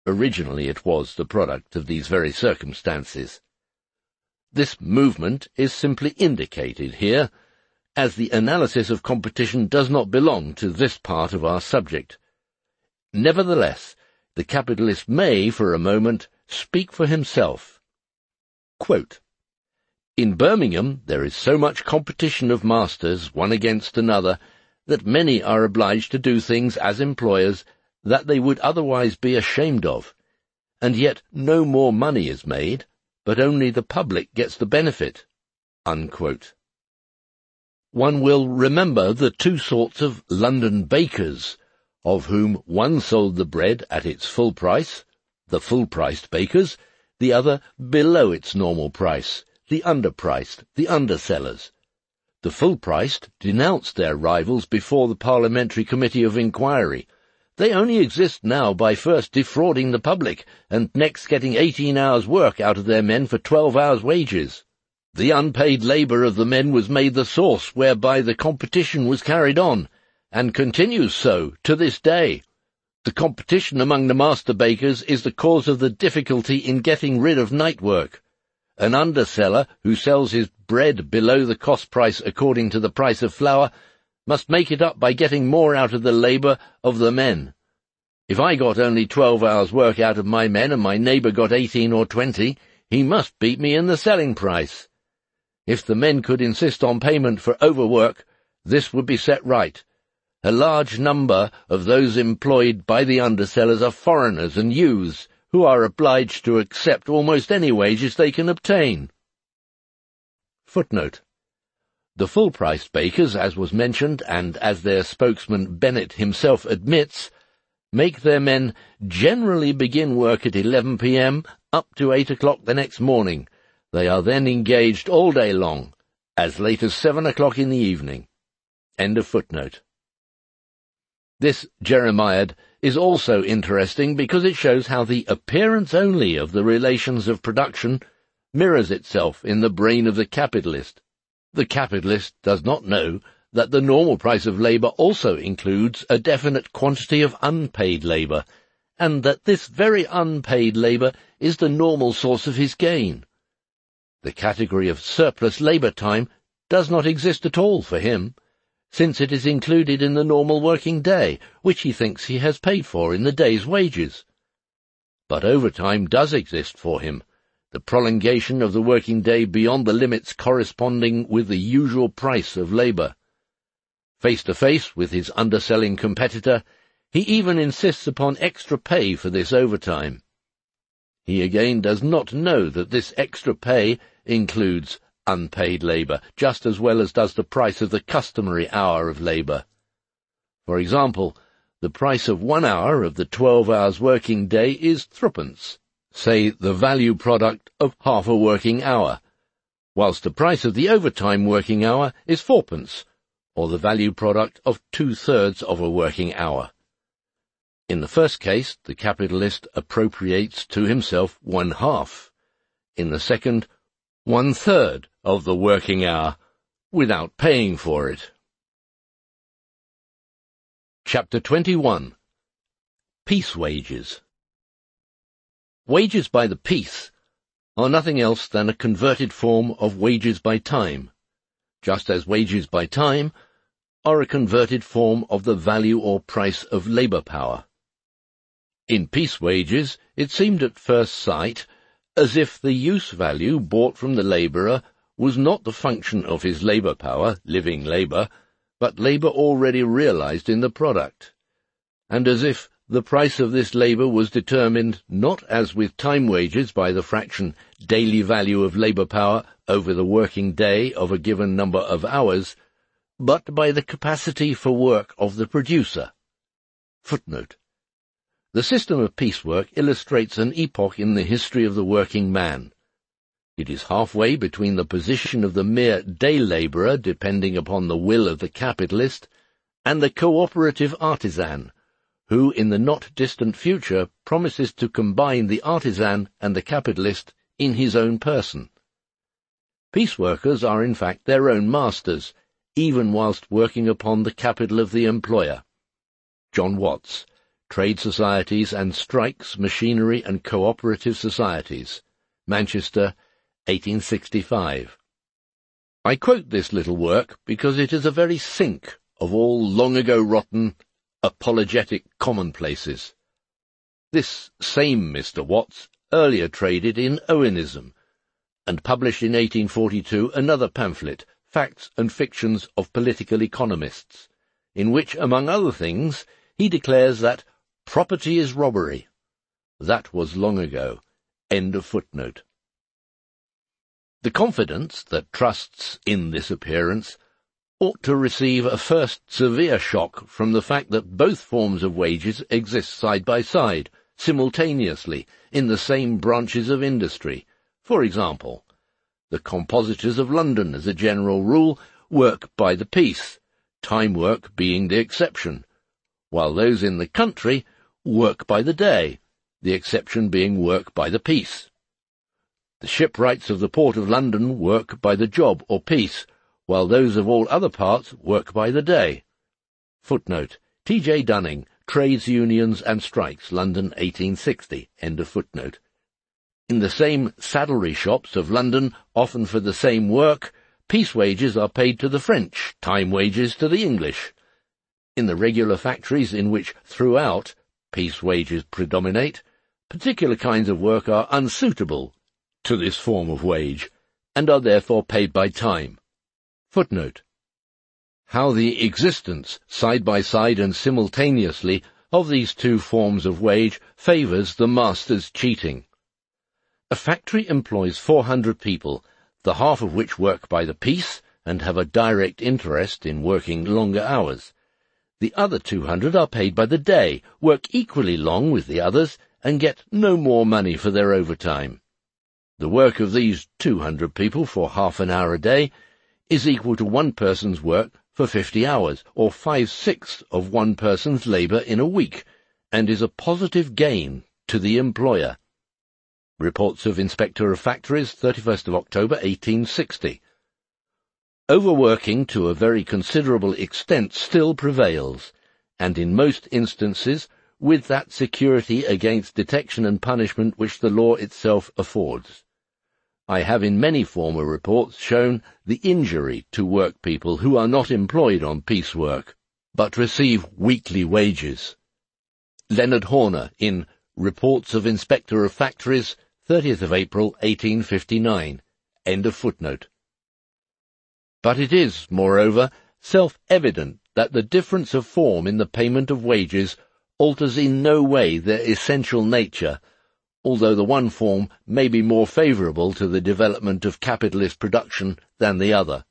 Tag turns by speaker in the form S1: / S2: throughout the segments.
S1: Originally it was the product of these very circumstances. This movement is simply indicated here, as the analysis of competition does not belong to this part of our subject. Nevertheless, the capitalist may, for a moment, speak for himself. Quote, "In Birmingham there is so much competition of masters, one against another, that many are obliged to do things as employers that they would otherwise be ashamed of, and yet no more money is made, but only the public gets the benefit." Unquote. One will remember the two sorts of London bakers, of whom one sold the bread at its full price, the full-priced bakers, the other below its normal price, the underpriced, the undersellers. The full-priced denounced their rivals before the Parliamentary Committee of Inquiry. They only exist now by first defrauding the public, and next getting 18 hours' work out of their men for 12 hours' wages. The unpaid labour of the men was made the source whereby the competition was carried on, and continues so to this day. The competition among the master bakers is the cause of the difficulty in getting rid of night work. An underseller who sells his bread below the cost price according to the price of flour must make it up by getting more out of the labour of the men. If I got only 12 hours' work out of my men and my neighbour got 18 or 20, he must beat me in the selling price. If the men could insist on payment for overwork, this would be set right. A large number of those employed by the undersellers are foreigners and youths, who are obliged to accept almost any wages they can obtain. Footnote. The full-priced bakers, as was mentioned, and as their spokesman Bennett himself admits, make their men generally begin work at 11 p.m. up to 8 o'clock the next morning. They are then engaged all day long, as late as 7 o'clock in the evening. End of footnote. This Jeremiad is also interesting because it shows how the appearance only of the relations of production mirrors itself in the brain of the capitalist. The capitalist does not know that the normal price of labour also includes a definite quantity of unpaid labour, and that this very unpaid labour is the normal source of his gain. The category of surplus labour time does not exist at all for him, since it is included in the normal working day, which he thinks he has paid for in the day's wages. But overtime does exist for him, the prolongation of the working day beyond the limits corresponding with the usual price of labour. Face to face with his underselling competitor, he even insists upon extra pay for this overtime. He again does not know that this extra pay includes unpaid labour, just as well as does the price of the customary hour of labour. For example, the price of 1 hour of the 12 hours working day is threepence, say the value product of half a working hour, whilst the price of the overtime working hour is fourpence, or the value product of 2/3 of a working hour. In the first case, the capitalist appropriates to himself 1/2. In the second, 1/3 of the working hour, without paying for it. Chapter 21. Piece Wages. Wages by the piece are nothing else than a converted form of wages by time, just as wages by time are a converted form of the value or price of labour power. In piece wages, it seemed at first sight as if the use value bought from the labourer was not the function of his labour power, living labour, but labour already realised in the product, and as if the price of this labour was determined not as with time wages by the fraction daily value of labour power over the working day of a given number of hours, but by the capacity for work of the producer. Footnote. The system of piecework illustrates an epoch in the history of the working man. It is halfway between the position of the mere day labourer, depending upon the will of the capitalist, and the cooperative artisan, who in the not-distant future promises to combine the artisan and the capitalist in his own person. Pieceworkers are in fact their own masters, even whilst working upon the capital of the employer. John Watts, Trade Societies and Strikes, Machinery and Cooperative Societies, Manchester, 1865. I quote this little work because it is a very sink of all long-ago rotten, apologetic commonplaces. This same Mr. Watts earlier traded in Owenism, and published in 1842 another pamphlet, Facts and Fictions of Political Economists, in which, among other things, he declares that property is robbery. That was long ago. End of footnote. The confidence that trusts in this appearance ought to receive a first severe shock from the fact that both forms of wages exist side by side, simultaneously, in the same branches of industry. For example, the compositors of London, as a general rule, work by the piece, time work being the exception, while those in the country work by the day, the exception being work by the piece. The shipwrights of the Port of London work by the job or piece, while those of all other parts work by the day. Footnote: T.J. Dunning, Trades, Unions and Strikes, London, 1860. End of footnote. In the same saddlery shops of London, often for the same work, piece wages are paid to the French, time wages to the English. In the regular factories in which, throughout, piece wages predominate, particular kinds of work are unsuitable to this form of wage, and are therefore paid by time. Footnote: How the existence, side by side and simultaneously, of these two forms of wage favours the master's cheating. A factory employs 400 people, the half of which work by the piece and have a direct interest in working longer hours. The other 200 are paid by the day, work equally long with the others, and get no more money for their overtime. The work of these 200 people for half an hour a day is equal to one person's work for 50 hours, or 5/6 of one person's labour in a week, and is a positive gain to the employer. Reports of Inspector of Factories, 31st of October, 1860. Overworking to a very considerable extent still prevails, and in most instances with that security against detection and punishment which the law itself affords. I have in many former reports shown the injury to workpeople who are not employed on piecework, but receive weekly wages. Leonard Horner, in Reports of Inspector of Factories, 30th of April, 1859. End of footnote. But it is, moreover, self-evident that the difference of form in the payment of wages alters in no way their essential nature, although the one form may be more favourable to the development of capitalist production than the other.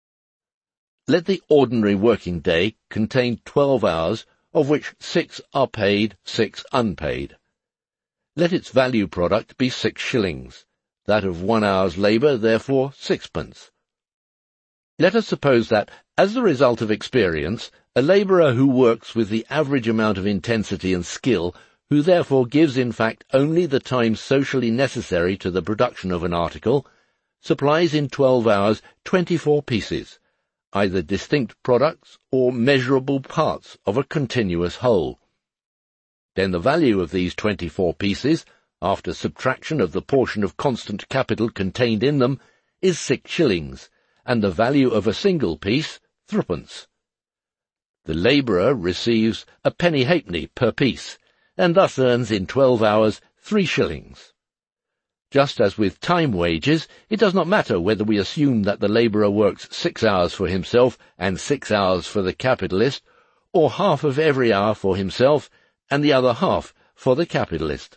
S1: Let the ordinary working day contain 12 hours, of which 6 are paid, 6 unpaid. Let its value product be 6 shillings, that of 1 hour's labour, therefore, 6pence. Let us suppose that, as the result of experience, a labourer who works with the average amount of intensity and skill, who therefore gives in fact only the time socially necessary to the production of an article, supplies in 12 hours 24 pieces, either distinct products or measurable parts of a continuous whole. Then the value of these 24 pieces, after subtraction of the portion of constant capital contained in them, is 6 shillings, and the value of a single piece, 3pence. The labourer receives a penny halfpenny per piece, and thus earns in 12 hours 3 shillings. Just as with time wages, it does not matter whether we assume that the labourer works 6 hours for himself and 6 hours for the capitalist, or half of every hour for himself and the other half for the capitalist.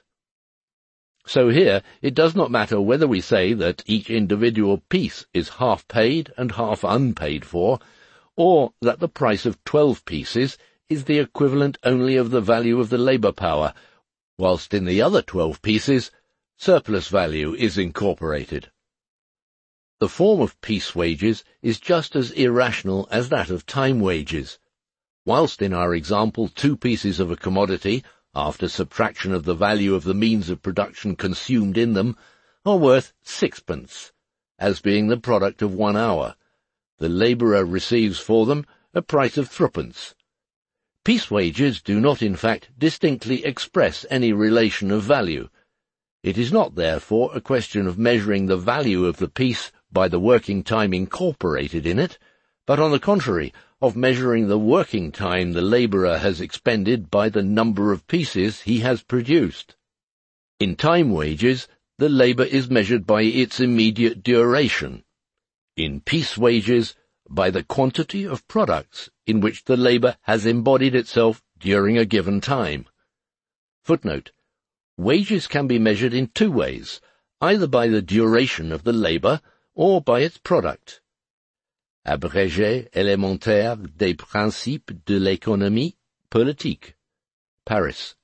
S1: So here it does not matter whether we say that each individual piece is half paid and half unpaid for, or that the price of 12 pieces is the equivalent only of the value of the labour power, whilst in the other 12 pieces surplus value is incorporated. The form of piece wages is just as irrational as that of time wages. Whilst in our example 2 pieces of a commodity, after subtraction of the value of the means of production consumed in them, are worth 6pence, as being the product of 1 hour, the labourer receives for them a price of 3pence. Piece wages do not in fact distinctly express any relation of value. It is not therefore a question of measuring the value of the piece by the working time incorporated in it, but on the contrary, of measuring the working time the labourer has expended by the number of pieces he has produced. In time wages, the labour is measured by its immediate duration. In piece wages, by the quantity of products in which the labour has embodied itself during a given time. Footnote: wages can be measured in two ways, either by the duration of the labour or by its product. Abrégé élémentaire des principes de l'économie politique, Paris,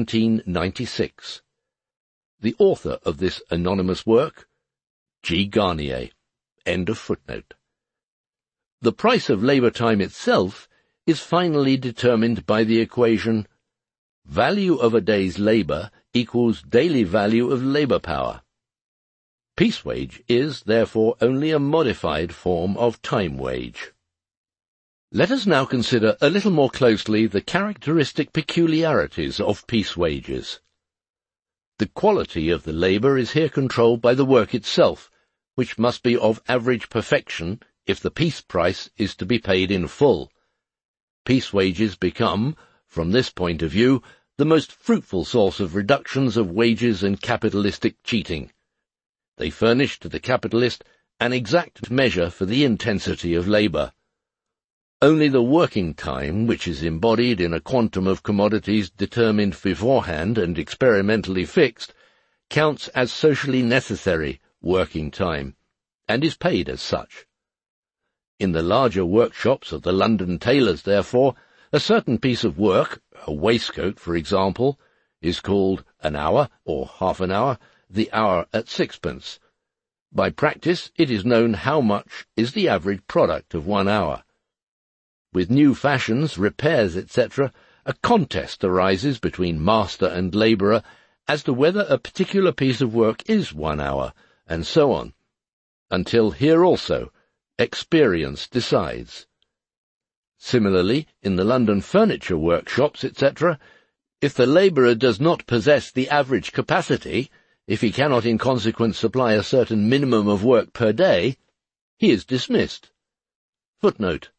S1: 1796. The author of this anonymous work, G. Garnier. End of footnote. The price of labour time itself is finally determined by the equation value of a day's labour equals daily value of labour power. Piece wage is, therefore, only a modified form of time wage. Let us now consider a little more closely the characteristic peculiarities of piece wages. The quality of the labour is here controlled by the work itself, which must be of average perfection if the piece price is to be paid in full. Piece wages become, from this point of view, the most fruitful source of reductions of wages and capitalistic cheating. They furnish to the capitalist an exact measure for the intensity of labour. Only the working time, which is embodied in a quantum of commodities determined beforehand and experimentally fixed, counts as socially necessary working time, and is paid as such. In the larger workshops of the London tailors, therefore, a certain piece of work, a waistcoat, for example, is called an hour, or half an hour, the hour at sixpence. By practice, it is known how much is the average product of 1 hour. With new fashions, repairs, etc., a contest arises between master and labourer as to whether a particular piece of work is 1 hour, and so on, until here also experience decides. Similarly, in the London furniture workshops, etc., if the labourer does not possess the average capacity, if he cannot in consequence supply a certain minimum of work per day, he is dismissed. Footnote: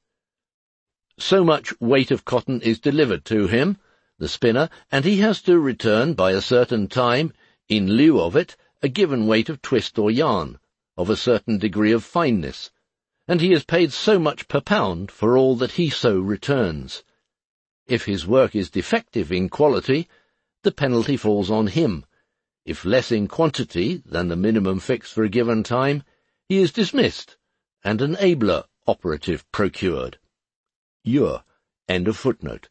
S1: so much weight of cotton is delivered to him, the spinner, and he has to return by a certain time, in lieu of it, a given weight of twist or yarn, of a certain degree of fineness, and he is paid so much per pound for all that he so returns. If his work is defective in quality, the penalty falls on him. If less in quantity than the minimum fixed for a given time, he is dismissed, and an abler operative procured. Ure. End of footnote.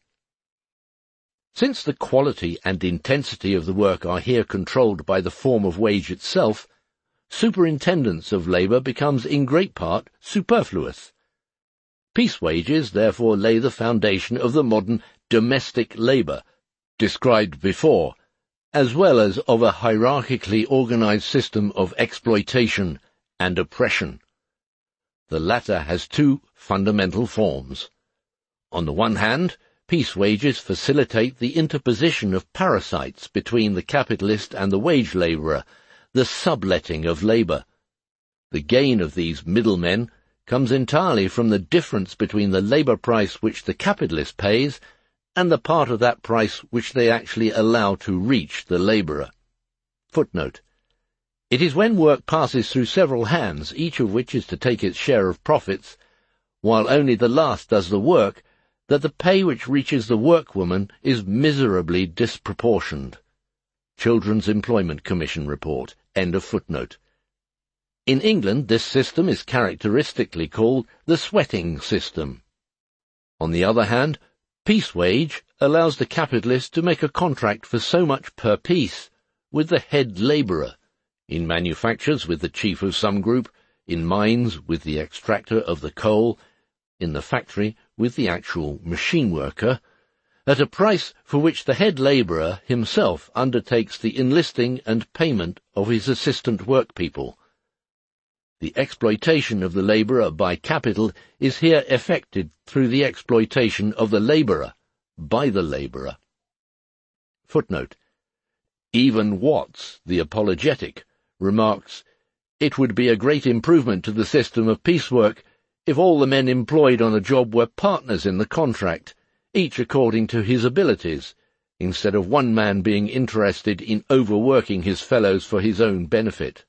S1: Since the quality and intensity of the work are here controlled by the form of wage itself, superintendence of labour becomes in great part superfluous. Piece wages therefore lay the foundation of the modern domestic labour, described before, as well as of a hierarchically organised system of exploitation and oppression. The latter has two fundamental forms. On the one hand, piece wages facilitate the interposition of parasites between the capitalist and the wage labourer, the subletting of labour. The gain of these middlemen comes entirely from the difference between the labour price which the capitalist pays and the part of that price which they actually allow to reach the labourer. Footnote: it is when work passes through several hands, each of which is to take its share of profits, while only the last does the work, that the pay which reaches the workwoman is miserably disproportioned. Children's Employment Commission Report. End of footnote. In England, this system is characteristically called the sweating system. On the other hand, piece wage allows the capitalist to make a contract for so much per piece with the head labourer, in manufactures with the chief of some group, in mines with the extractor of the coal, in the factory with the actual machine worker, at a price for which the head labourer himself undertakes the enlisting and payment of his assistant workpeople. The exploitation of the labourer by capital is here effected through the exploitation of the labourer by the labourer. Footnote. Even Watts, the apologetic, remarks, "It would be a great improvement to the system of piecework if all the men employed on a job were partners in the contract, each according to his abilities, instead of one man being interested in overworking his fellows for his own benefit."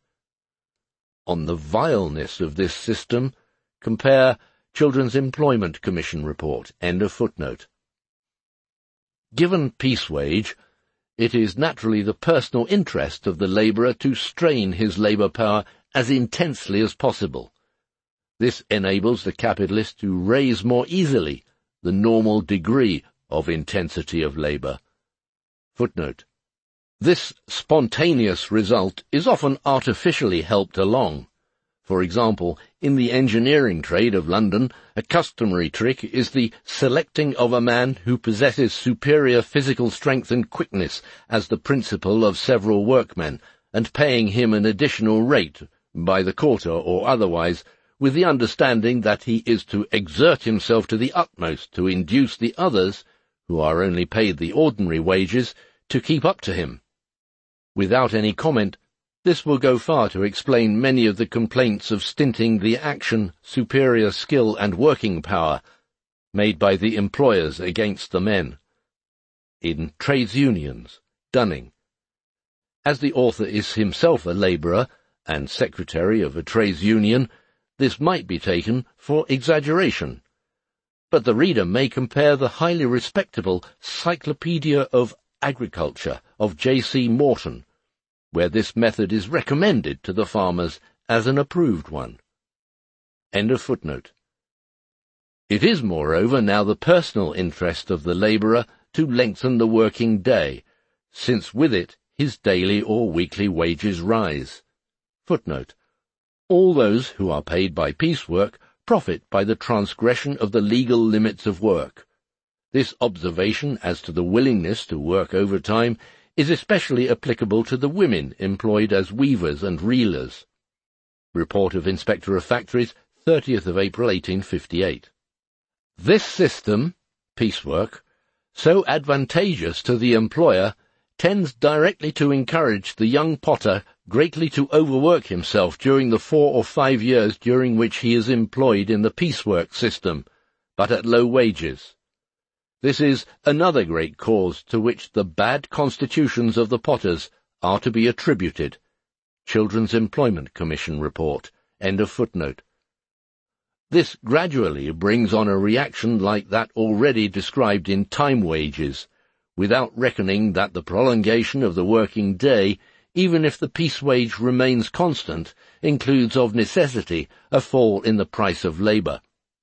S1: On the vileness of this system, compare Children's Employment Commission report. End of footnote. Given piece wage, it is naturally the personal interest of the labourer to strain his labour power as intensely as possible. This enables the capitalist to raise more easily the normal degree of intensity of labour. Footnote. This spontaneous result is often artificially helped along. For example, in the engineering trade of London, a customary trick is the selecting of a man who possesses superior physical strength and quickness as the principal of several workmen, and paying him an additional rate, by the quarter or otherwise, with the understanding that he is to exert himself to the utmost to induce the others, who are only paid the ordinary wages, to keep up to him. Without any comment, this will go far to explain many of the complaints of stinting the action, superior skill and working power made by the employers against the men. In Trades Unions, Dunning. As the author is himself a labourer and secretary of a trades union, this might be taken for exaggeration. But the reader may compare the highly respectable Cyclopedia of Agriculture of J.C. Morton, where this method is recommended to the farmers as an approved one. End of footnote. It is, moreover, now the personal interest of the labourer to lengthen the working day, since with it his daily or weekly wages rise. Footnote. All those who are paid by piecework profit by the transgression of the legal limits of work. This observation as to the willingness to work overtime is especially applicable to the women employed as weavers and reelers. Report of Inspector of Factories, 30th of April 1858. This system, piecework, so advantageous to the employer, tends directly to encourage the young potter greatly to overwork himself during the 4 or 5 years during which he is employed in the piecework system, but at low wages. This is another great cause to which the bad constitutions of the potters are to be attributed. Children's Employment Commission report. End of footnote. This gradually brings on a reaction like that already described in time wages, without reckoning that the prolongation of the working day, even if the piece wage remains constant, includes of necessity a fall in the price of labour.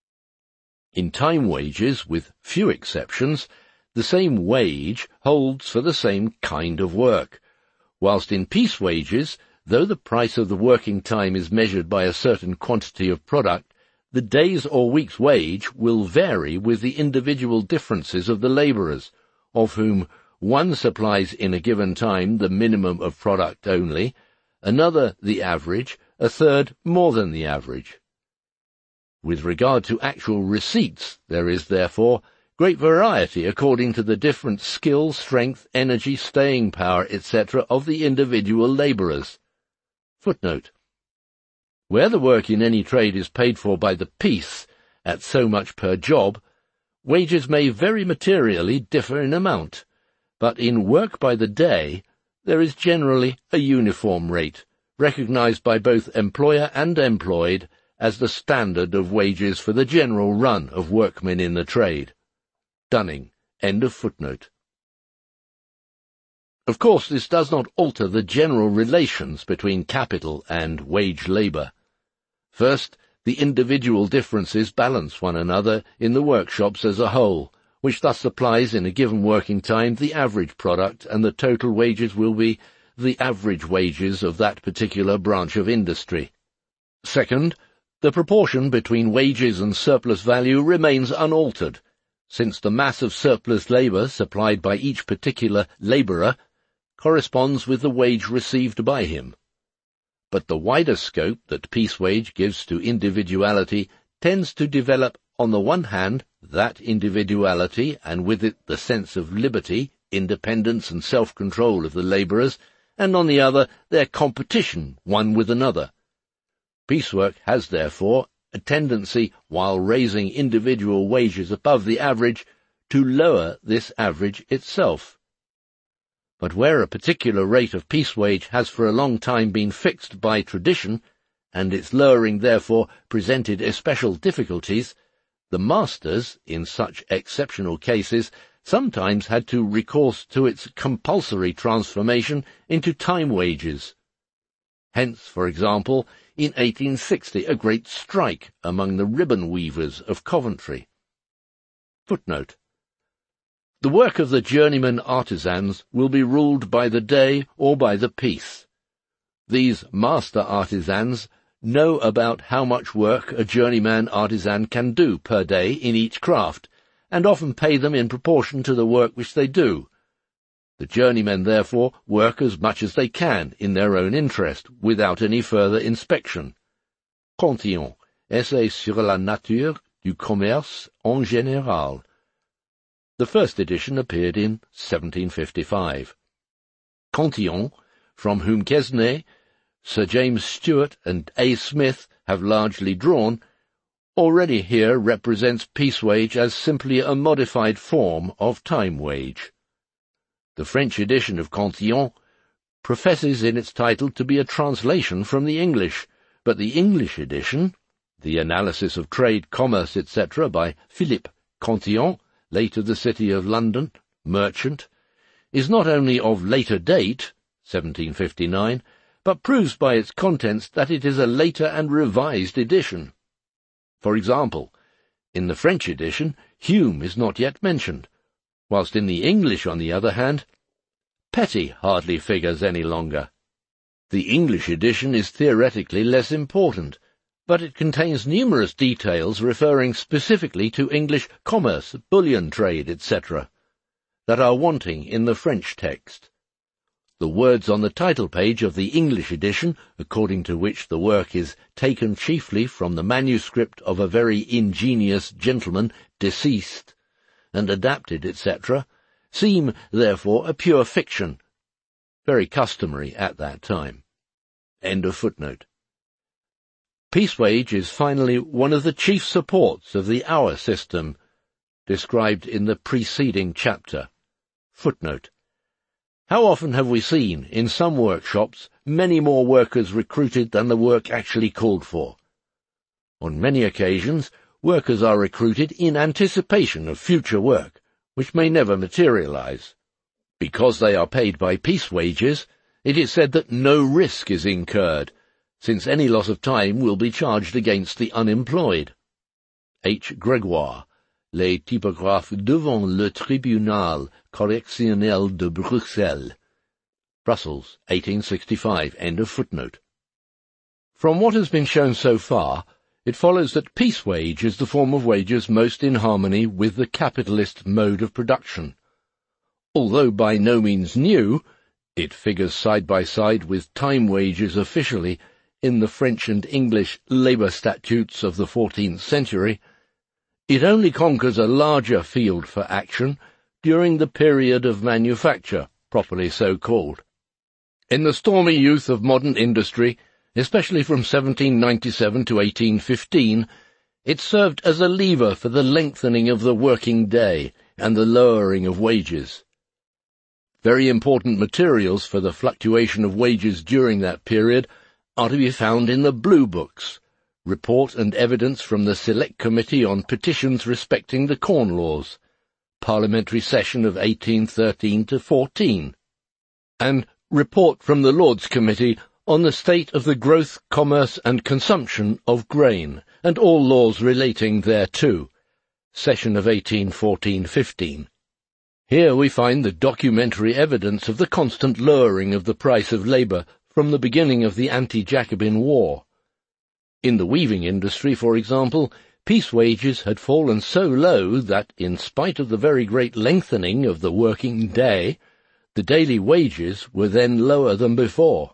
S1: In time wages, with few exceptions, the same wage holds for the same kind of work, whilst in piece wages, though the price of the working time is measured by a certain quantity of product, the day's or week's wage will vary with the individual differences of the labourers, of whom one supplies in a given time the minimum of product only, another the average, a third more than the average. With regard to actual receipts, there is, therefore, great variety according to the different skill, strength, energy, staying power, etc. of the individual labourers. Footnote. Where the work in any trade is paid for by the piece, at so much per job, wages may very materially differ in amount, but in work by the day, there is generally a uniform rate, recognised by both employer and employed, as the standard of wages for the general run of workmen in the trade. Dunning. End of footnote. Of course, this does not alter the general relations between capital and wage labour. First, the individual differences balance one another in the workshops as a whole, which thus supplies in a given working time the average product, and the total wages will be the average wages of that particular branch of industry. Second, the proportion between wages and surplus value remains unaltered, since the mass of surplus labour supplied by each particular labourer corresponds with the wage received by him. But the wider scope that piece wage gives to individuality tends to develop, on the one hand, that individuality, and with it the sense of liberty, independence and self-control of the labourers, and on the other their competition one with another. Piecework has, therefore, a tendency, while raising individual wages above the average, to lower this average itself. But where a particular rate of piece wage has for a long time been fixed by tradition, and its lowering therefore presented especial difficulties, the masters, in such exceptional cases, sometimes had to recourse to its compulsory transformation into time wages. Hence, for example, in 1860 a great strike among the ribbon weavers of Coventry. Footnote: the work of the journeyman artisans will be ruled by the day or by the piece. These master artisans know about how much work a journeyman artisan can do per day in each craft, and often pay them in proportion to the work which they do. The journeymen, therefore, work as much as they can in their own interest, without any further inspection. Cantillon, Essai sur la nature du commerce en général. The first edition appeared in 1755. Cantillon, from whom Quesnay, Sir James Stewart, and A. Smith have largely drawn, already here represents piece wage as simply a modified form of time wage. The French edition of Cantillon professes in its title to be a translation from the English, but the English edition, the Analysis of Trade, Commerce, etc., by Philippe Cantillon, late of the City of London, merchant, is not only of later date, 1759, but proves by its contents that it is a later and revised edition. For example, in the French edition, Hume is not yet mentioned, whilst in the English, on the other hand, Petty hardly figures any longer. The English edition is theoretically less important, but it contains numerous details referring specifically to English commerce, bullion trade, etc., that are wanting in the French text. The words on the title page of the English edition, according to which the work is taken chiefly from the manuscript of a very ingenious gentleman deceased, and adapted, etc., seem, therefore, a pure fiction, very customary at that time. End of footnote. Piece wage is finally one of the chief supports of the hour system, described in the preceding chapter. Footnote: how often have we seen, in some workshops, many more workers recruited than the work actually called for? On many occasions, workers are recruited in anticipation of future work, which may never materialize. Because they are paid by piece wages, it is said that no risk is incurred, since any loss of time will be charged against the unemployed. H. Grégoire, Les typographes devant le tribunal correctionnel de Bruxelles. Brussels, 1865. End of footnote. From what has been shown so far, it follows that piece wage is the form of wages most in harmony with the capitalist mode of production. Although by no means new, it figures side by side with time wages officially in the French and English labour statutes of the 14th century. It only conquers a larger field for action during the period of manufacture, properly so called. In the stormy youth of modern industry, especially from 1797 to 1815, it served as a lever for the lengthening of the working day and the lowering of wages. Very important materials for the fluctuation of wages during that period are to be found in the Blue Books, Report and Evidence from the Select Committee on Petitions respecting the Corn Laws, Parliamentary Session of 1813-14, and Report from the Lords Committee on the state of the growth, commerce and consumption of grain, and all laws relating thereto, Session of 1814-15. Here we find the documentary evidence of the constant lowering of the price of labour from the beginning of the anti-Jacobin War. In the weaving industry, for example, piece wages had fallen so low that, in spite of the very great lengthening of the working day, the daily wages were then lower than before.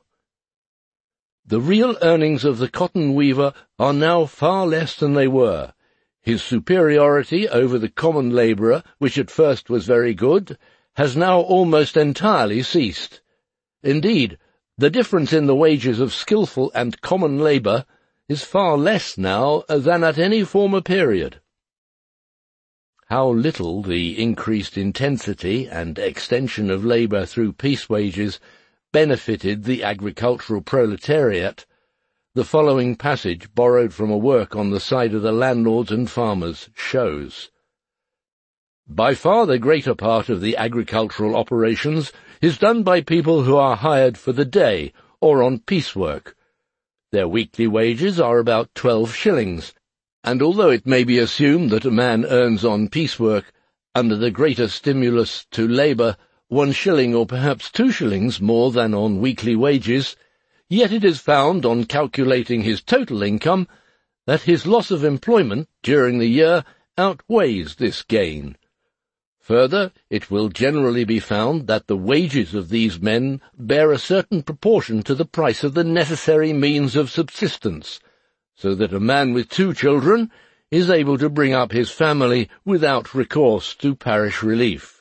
S1: The real earnings of the cotton weaver are now far less than they were. His superiority over the common labourer, which at first was very good, has now almost entirely ceased. Indeed, the difference in the wages of skilful and common labour is far less now than at any former period. How little the increased intensity and extension of labour through peace wages benefited the agricultural proletariat, the following passage, borrowed from a work on the side of the landlords and farmers, shows. By far the greater part of the agricultural operations is done by people who are hired for the day or on piecework. Their weekly wages are about 12 shillings, and although it may be assumed that a man earns on piecework, under the greater stimulus to labour, 1 shilling or perhaps 2 shillings more than on weekly wages, yet it is found, on calculating his total income, that his loss of employment during the year outweighs this gain. Further, it will generally be found that the wages of these men bear a certain proportion to the price of the necessary means of subsistence, so that a man with 2 children is able to bring up his family without recourse to parish relief.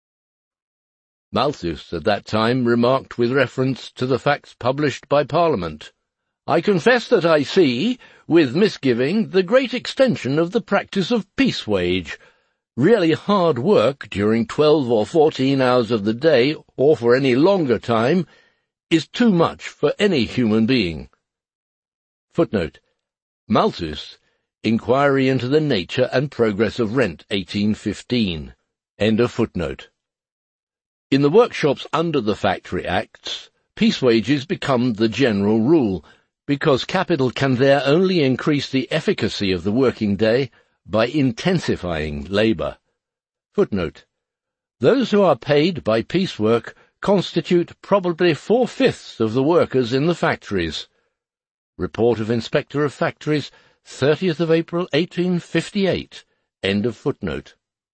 S1: Malthus at that time remarked with reference to the facts published by Parliament, "I confess that I see, with misgiving, the great extension of the practice of peace wage. Really hard work during 12 or 14 hours of the day, or for any longer time, is too much for any human being." Footnote: Malthus, Inquiry into the Nature and Progress of Rent, 1815. End of footnote. In the workshops under the Factory Acts, peace wages become the general rule, because capital can there only increase the efficacy of the working day by intensifying labour. Footnote: Those who are paid by piecework constitute probably 4/5 of the workers in the factories. Report of Inspector of Factories, 30th of April, 1858. End of footnote.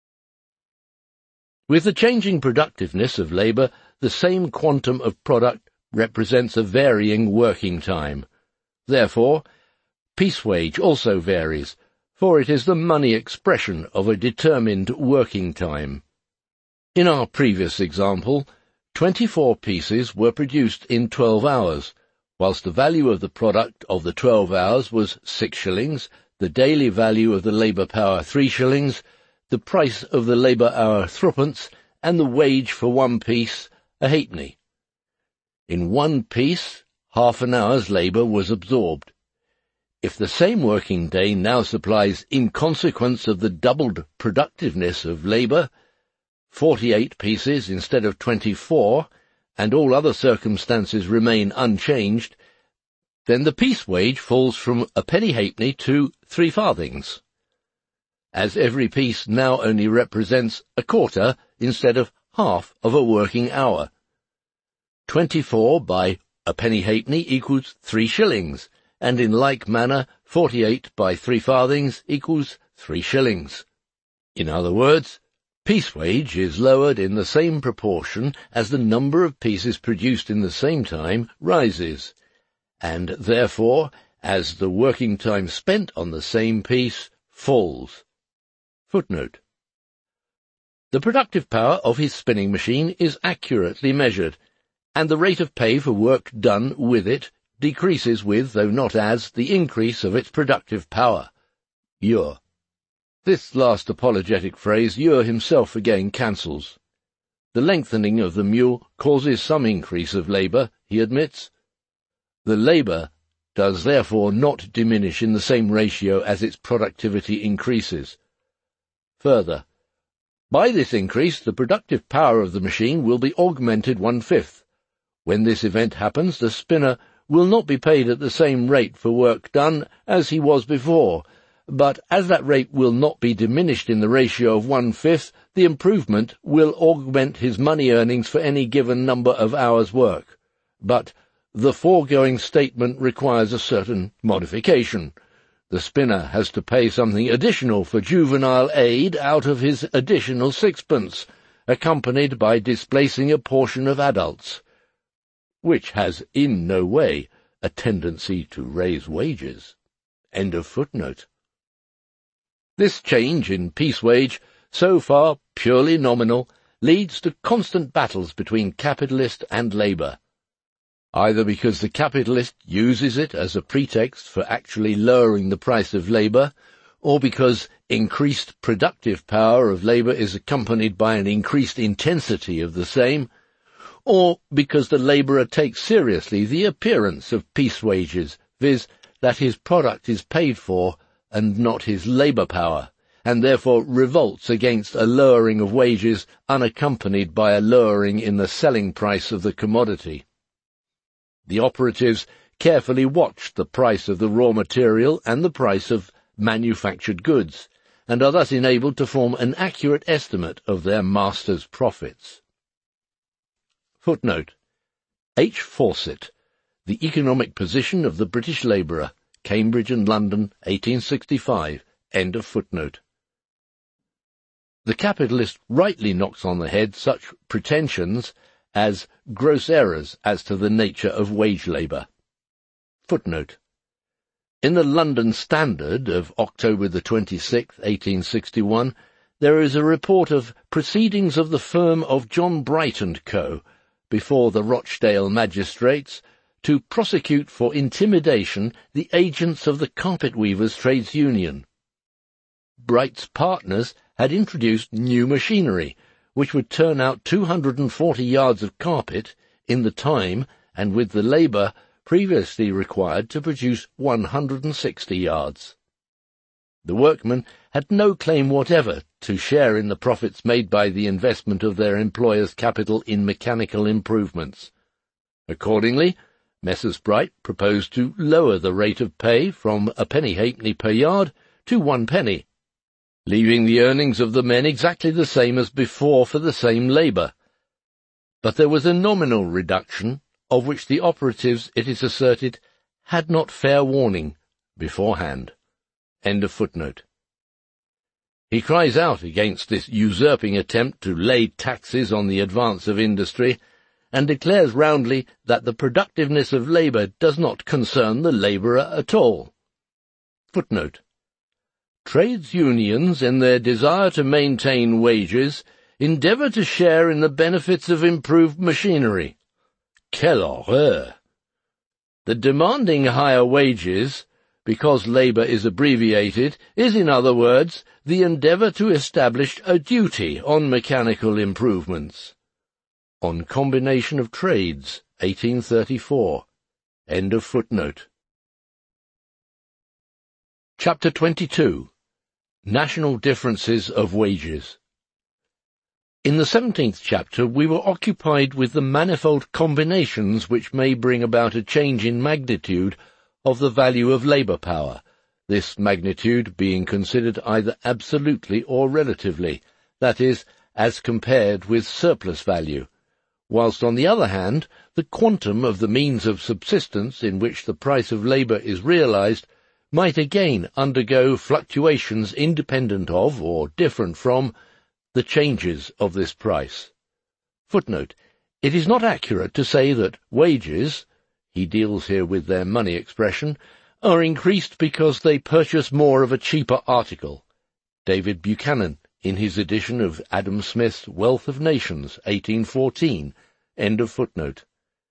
S1: With the changing productiveness of labour, the same quantum of product represents a varying working time. Therefore, peace wage also varies, for it is the money expression of a determined working time. In our previous example, 24 pieces were produced in 12 hours, whilst the value of the product of the 12 hours was 6 shillings, the daily value of the labour power 3 shillings, the price of the labour hour 3d, and the wage for 1 piece a halfpenny. In 1 piece, half an hour's labour was absorbed. If the same working day now supplies, in consequence of the doubled productiveness of labour, 48 pieces instead of 24, and all other circumstances remain unchanged, then the piece wage falls from a penny halfpenny to 3 farthings. As every piece now only represents a quarter instead of half of a working hour. 24 by a penny halfpenny equals 3 shillings, and in like manner 48 by 3 farthings equals 3 shillings. In other words, piece wage is lowered in the same proportion as the number of pieces produced in the same time rises, and therefore as the working time spent on the same piece falls. Footnote: The productive power of his spinning machine is accurately measured, and the rate of pay for work done with it decreases with, though not as, the increase of its productive power. Ure. This last apologetic phrase Ure himself again cancels. The lengthening of the mule causes some increase of labour, he admits. The labour does therefore not diminish in the same ratio as its productivity increases. Further, by this increase the productive power of the machine will be augmented 1/5. When this event happens, the spinner will not be paid at the same rate for work done as he was before, but as that rate will not be diminished in the ratio of 1/5, the improvement will augment his money earnings for any given number of hours' work. But the foregoing statement requires a certain modification. The spinner has to pay something additional for juvenile aid out of his additional 6pence, accompanied by displacing a portion of adults, which has in no way a tendency to raise wages. End of footnote. This change in piece wage, so far purely nominal, leads to constant battles between capitalist and labour, either because the capitalist uses it as a pretext for actually lowering the price of labour, or because increased productive power of labour is accompanied by an increased intensity of the same, or because the labourer takes seriously the appearance of piece wages, viz., that his product is paid for and not his labour power, and therefore revolts against a lowering of wages unaccompanied by a lowering in the selling price of the commodity. The operatives carefully watch the price of the raw material and the price of manufactured goods, and are thus enabled to form an accurate estimate of their master's profits. Footnote: H. Fawcett, The Economic Position of the British Labourer, Cambridge and London, 1865, end of footnote. The capitalist rightly knocks on the head such pretensions as gross errors as to the nature of wage labour. Footnote: In the London Standard of October the 26th, 1861, there is a report of proceedings of the firm of John Bright & Co. before the Rochdale magistrates to prosecute for intimidation the agents of the Carpet Weavers' Trades Union. Bright's partners had introduced new machinery, which would turn out 240 yards of carpet in the time and with the labour previously required to produce 160 yards. The workmen had no claim whatever to share in the profits made by the investment of their employers' capital in mechanical improvements. Accordingly, Messrs. Bright proposed to lower the rate of pay from a penny halfpenny per yard to 1 penny, leaving the earnings of the men exactly the same as before for the same labour. But there was a nominal reduction, of which the operatives, it is asserted, had not fair warning beforehand. End of footnote. He cries out against this usurping attempt to lay taxes on the advance of industry, and declares roundly that the productiveness of labour does not concern the labourer at all. Footnote: Trades unions, in their desire to maintain wages, endeavour to share in the benefits of improved machinery. Quelle horreur! The demanding higher wages, because labour is abbreviated, is, in other words, the endeavour to establish a duty on mechanical improvements. On Combination of Trades, 1834. End of footnote. Chapter 22. National Differences of Wages. In the 17th chapter we were occupied with the manifold combinations which may bring about a change in magnitude of the value of labour power, this magnitude being considered either absolutely or relatively, that is, as compared with surplus value, whilst on the other hand the quantum of the means of subsistence in which the price of labour is realised might again undergo fluctuations independent of, or different from, the changes of this price. Footnote: It is not accurate to say that wages, he deals here with their money expression, are increased because they purchase more of a cheaper article. David Buchanan, in his edition of Adam Smith's Wealth of Nations, 1814, end of footnote.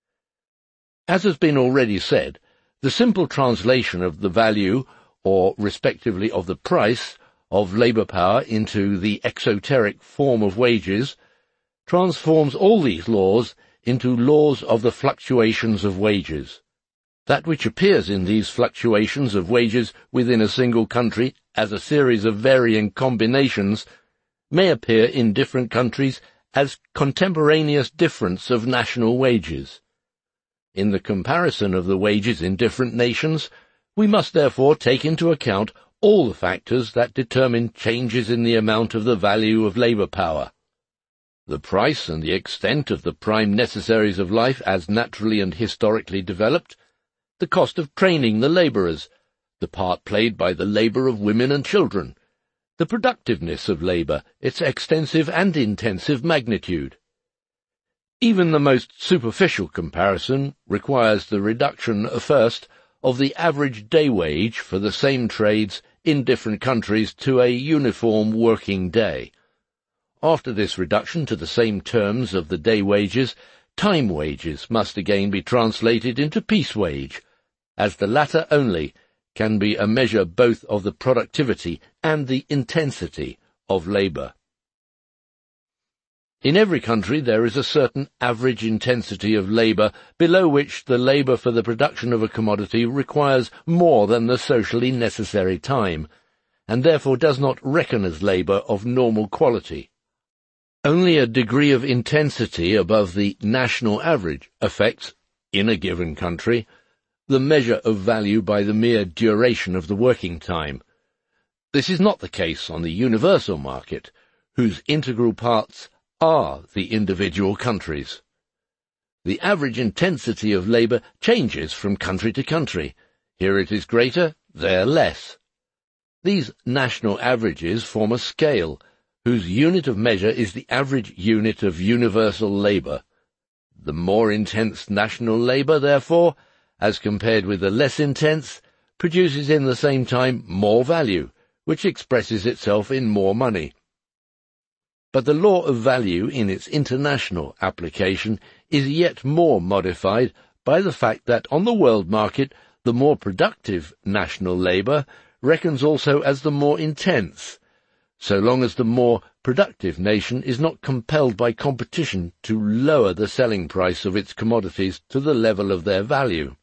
S1: As has been already said, the simple translation of the value, or respectively of the price, of labour power into the exoteric form of wages transforms all these laws into laws of the fluctuations of wages. That which appears in these fluctuations of wages within a single country as a series of varying combinations may appear in different countries as contemporaneous difference of national wages. In the comparison of the wages in different nations, we must therefore take into account all the factors that determine changes in the amount of the value of labour power. The price and the extent of the prime necessaries of life as naturally and historically developed, the cost of training the labourers, the part played by the labour of women and children, the productiveness of labour, its extensive and intensive magnitude. Even the most superficial comparison requires the reduction, first, of the average day wage for the same trades in different countries to a uniform working day. After this reduction to the same terms of the day wages, time wages must again be translated into piece wage, as the latter only can be a measure both of the productivity and the intensity of labour. In every country there is a certain average intensity of labour below which the labour for the production of a commodity requires more than the socially necessary time, and therefore does not reckon as labour of normal quality. Only a degree of intensity above the national average affects, in a given country, the measure of value by the mere duration of the working time. This is not the case on the universal market, whose integral parts are the individual countries. The average intensity of labour changes from country to country. Here it is greater, there less. These national averages form a scale, whose unit of measure is the average unit of universal labour. The more intense national labour, therefore, as compared with the less intense, produces in the same time more value, which expresses itself in more money. But the law of value in its international application is yet more modified by the fact that on the world market the more productive national labour reckons also as the more intense, so long as the more productive nation is not compelled by competition to lower the selling price of its commodities to the level of their value.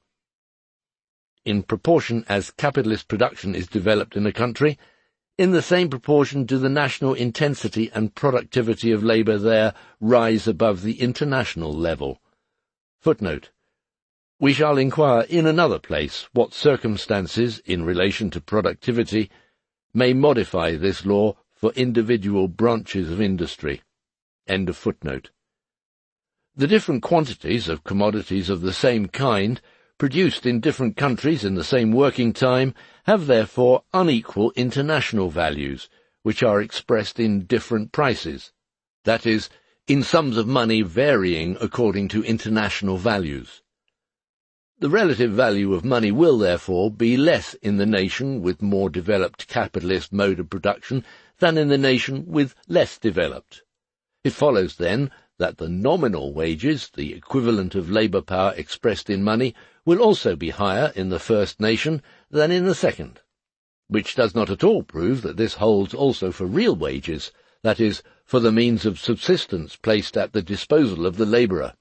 S1: In proportion as capitalist production is developed in a country, in the same proportion do the national intensity and productivity of labour there rise above the international level. Footnote: we shall inquire in another place what circumstances, in relation to productivity, may modify this law for individual branches of industry. End of footnote. The different quantities of commodities of the same kind, produced in different countries in the same working time, have therefore unequal international values, which are expressed in different prices, that is, in sums of money varying according to international values. The relative value of money will therefore be less in the nation with more developed capitalist mode of production than in the nation with less developed. It follows, then, that the nominal wages, the equivalent of labour power expressed in money, will also be higher in the first nation than in the second, which does not at all prove that this holds also for real wages, that is, for the means of subsistence placed at the disposal of the labourer.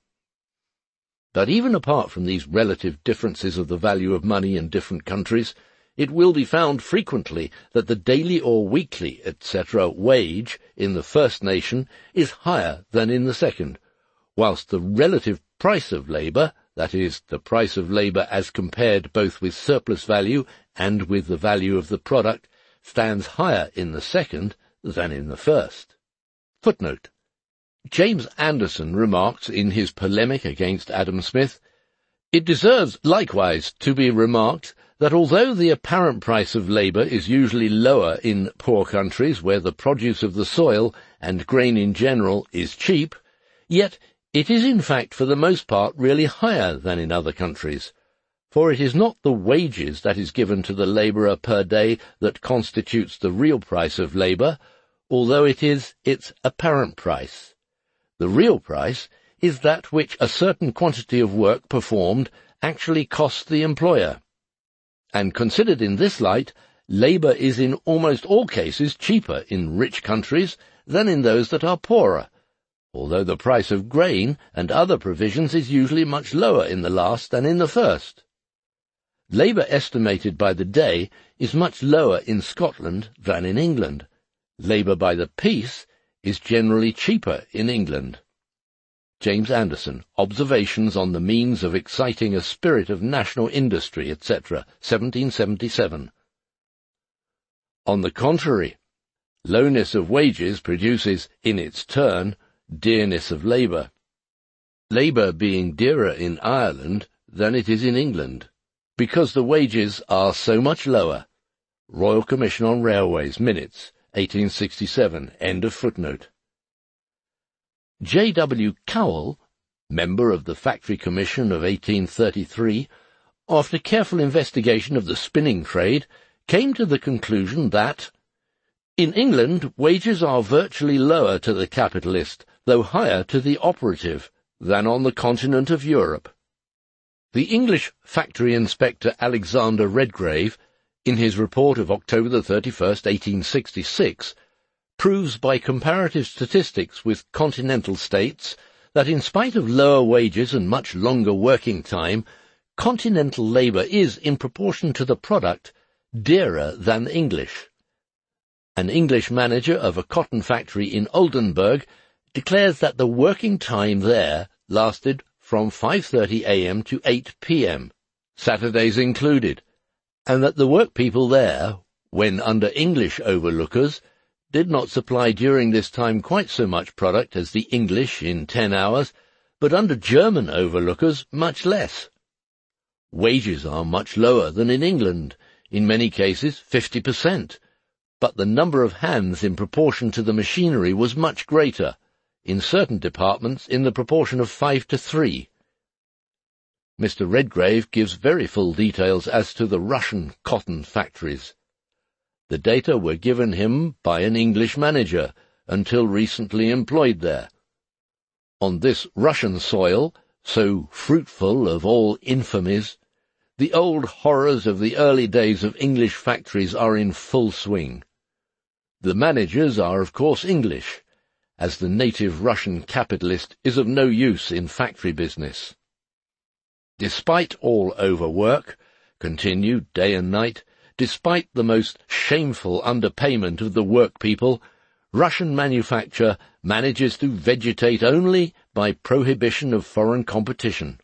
S1: But even apart from these relative differences of the value of money in different countries, it will be found frequently that the daily or weekly, etc., wage in the first nation is higher than in the second, whilst the relative price of labour, that is, the price of labour as compared both with surplus value and with the value of the product, stands higher in the second than in the first. Footnote: James Anderson remarks in his polemic against Adam Smith, "It deserves likewise to be remarked that although the apparent price of labour is usually lower in poor countries where the produce of the soil and grain in general is cheap, yet it is in fact for the most part really higher than in other countries, for it is not the wages that is given to the labourer per day that constitutes the real price of labour, although it is its apparent price. The real price is that which a certain quantity of work performed actually costs the employer. And considered in this light, labour is in almost all cases cheaper in rich countries than in those that are poorer, although the price of grain and other provisions is usually much lower in the last than in the first. Labour estimated by the day is much lower in Scotland than in England. Labour by the piece is generally cheaper in England." James Anderson, Observations on the Means of Exciting a Spirit of National Industry, etc., 1777. On the contrary, lowness of wages produces, in its turn, dearness of labour. Labour being dearer in Ireland than it is in England, because the wages are so much lower. Royal Commission on Railways, Minutes, 1867, end of footnote. J. W. Cowell, member of the Factory Commission of 1833, after careful investigation of the spinning trade, came to the conclusion that, in England, wages are virtually lower to the capitalist, though higher to the operative, than on the continent of Europe. The English factory inspector Alexander Redgrave, in his report of October 31st, 1866, proves by comparative statistics with continental states that in spite of lower wages and much longer working time, continental labour is, in proportion to the product, dearer than English. An English manager of a cotton factory in Oldenburg declares that the working time there lasted from 5:30 a.m. to 8 p.m., Saturdays included, and that the workpeople there, when under English overlookers, did not supply during this time quite so much product as the English in 10 hours, but under German overlookers much less. Wages are much lower than in England, in many cases 50%, but the number of hands in proportion to the machinery was much greater, in certain departments in the proportion of 5 to 3. Mr. Redgrave gives very full details as to the Russian cotton factories. The data were given him by an English manager, until recently employed there. On this Russian soil, so fruitful of all infamies, the old horrors of the early days of English factories are in full swing. The managers are of course English, as the native Russian capitalist is of no use in factory business. Despite all overwork, continued day and night, despite the most shameful underpayment of the workpeople, Russian manufacture manages to vegetate only by prohibition of foreign competition.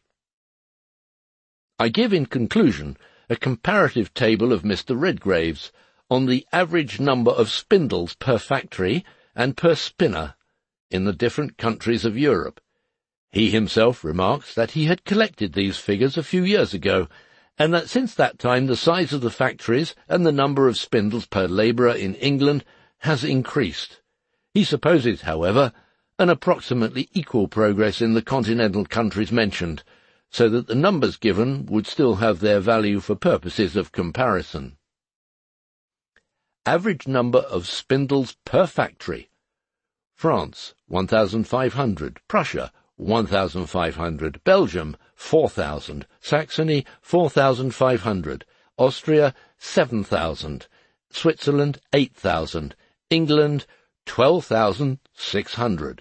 S1: I give in conclusion a comparative table of Mr. Redgrave's on the average number of spindles per factory and per spinner in the different countries of Europe. He himself remarks that he had collected these figures a few years ago, and that since that time the size of the factories and the number of spindles per labourer in England has increased. He supposes, however, an approximately equal progress in the continental countries mentioned, so that the numbers given would still have their value for purposes of comparison. Average number of spindles per factory. France, 1,500. Prussia, 1,500. Belgium, 4,000. Saxony, 4,500. Austria, 7,000. Switzerland, 8,000. England, 12,600.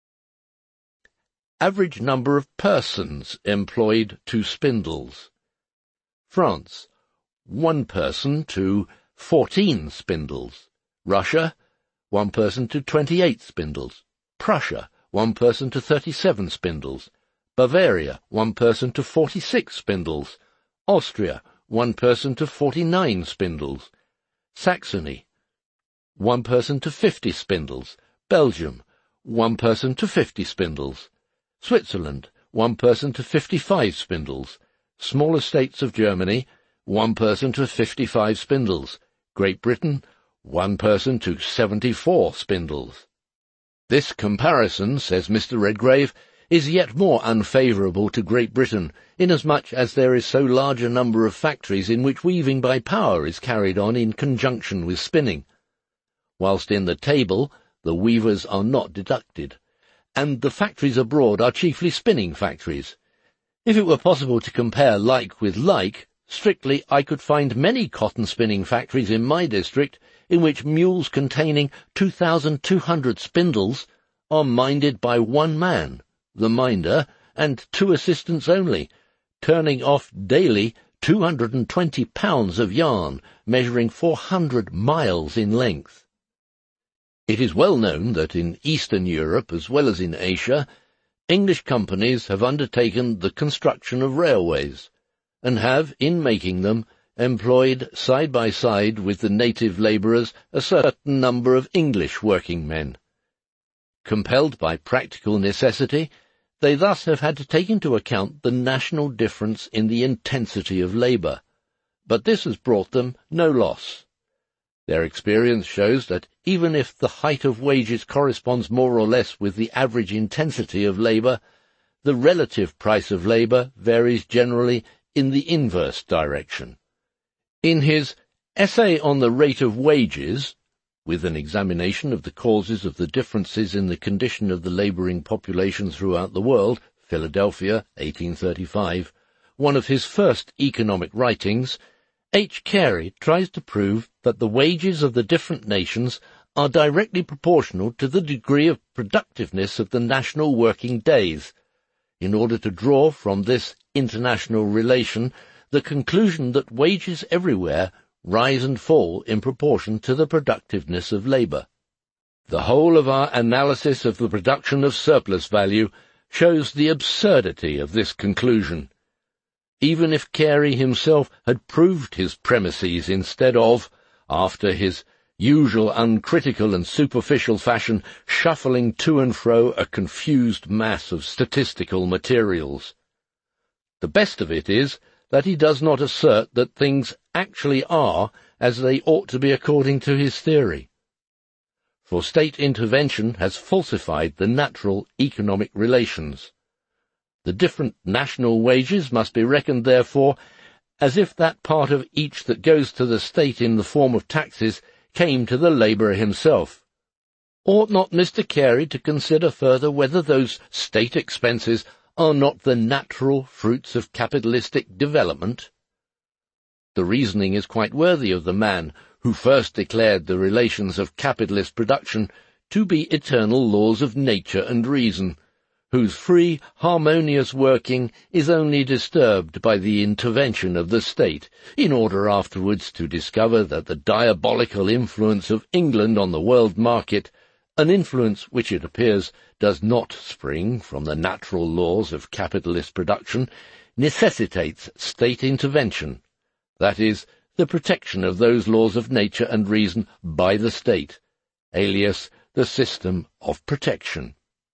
S1: Average number of persons employed to spindles. France, 1 person to 14 spindles. Russia, 1 person to 28 spindles. Prussia, 1 person to 37 spindles. Bavaria, 1 person to 46 spindles. Austria, 1 person to 49 spindles. Saxony, 1 person to 50 spindles. Belgium, 1 person to 50 spindles. Switzerland, 1 person to 55 spindles. Smaller states of Germany, 1 person to 55 spindles. Great Britain, 1 person to 74 spindles. This comparison, says Mr. Redgrave, is yet more unfavourable to Great Britain, inasmuch as there is so large a number of factories in which weaving by power is carried on in conjunction with spinning, whilst in the table the weavers are not deducted, and the factories abroad are chiefly spinning factories. If it were possible to compare like with like, strictly I could find many cotton spinning factories in my district in which mules containing 2,200 spindles are minded by 1 man, the minder, and 2 assistants only, turning off daily 220 pounds of yarn, measuring 400 miles in length. It is well known that in Eastern Europe, as well as in Asia, English companies have undertaken the construction of railways, and have, in making them, employed side by side with the native labourers a certain number of English working men. Compelled by practical necessity, they thus have had to take into account the national difference in the intensity of labour, but this has brought them no loss. Their experience shows that even if the height of wages corresponds more or less with the average intensity of labour, the relative price of labour varies generally in the inverse direction. In his Essay on the Rate of Wages, with an examination of the causes of the differences in the condition of the labouring population throughout the world, Philadelphia, 1835, one of his first economic writings, H. Carey tries to prove that the wages of the different nations are directly proportional to the degree of productiveness of the national working days, in order to draw from this international relation the conclusion that wages everywhere rise and fall in proportion to the productiveness of labour. The whole of our analysis of the production of surplus value shows the absurdity of this conclusion. Even if Carey himself had proved his premises instead of, after his usual uncritical and superficial fashion, shuffling to and fro a confused mass of statistical materials. The best of it is that he does not assert that things actually are as they ought to be according to his theory. For state intervention has falsified the natural economic relations. The different national wages must be reckoned, therefore, as if that part of each that goes to the state in the form of taxes came to the labourer himself. Ought not Mr. Carey to consider further whether those state expenses are not the natural fruits of capitalistic development? The reasoning is quite worthy of the man who first declared the relations of capitalist production to be eternal laws of nature and reason, whose free, harmonious working is only disturbed by the intervention of the state, in order afterwards to discover that the diabolical influence of England on the world market, an influence which it appears does not spring from the natural laws of capitalist production, necessitates state intervention, that is, the protection of those laws of nature and reason by the state, alias the system of protection.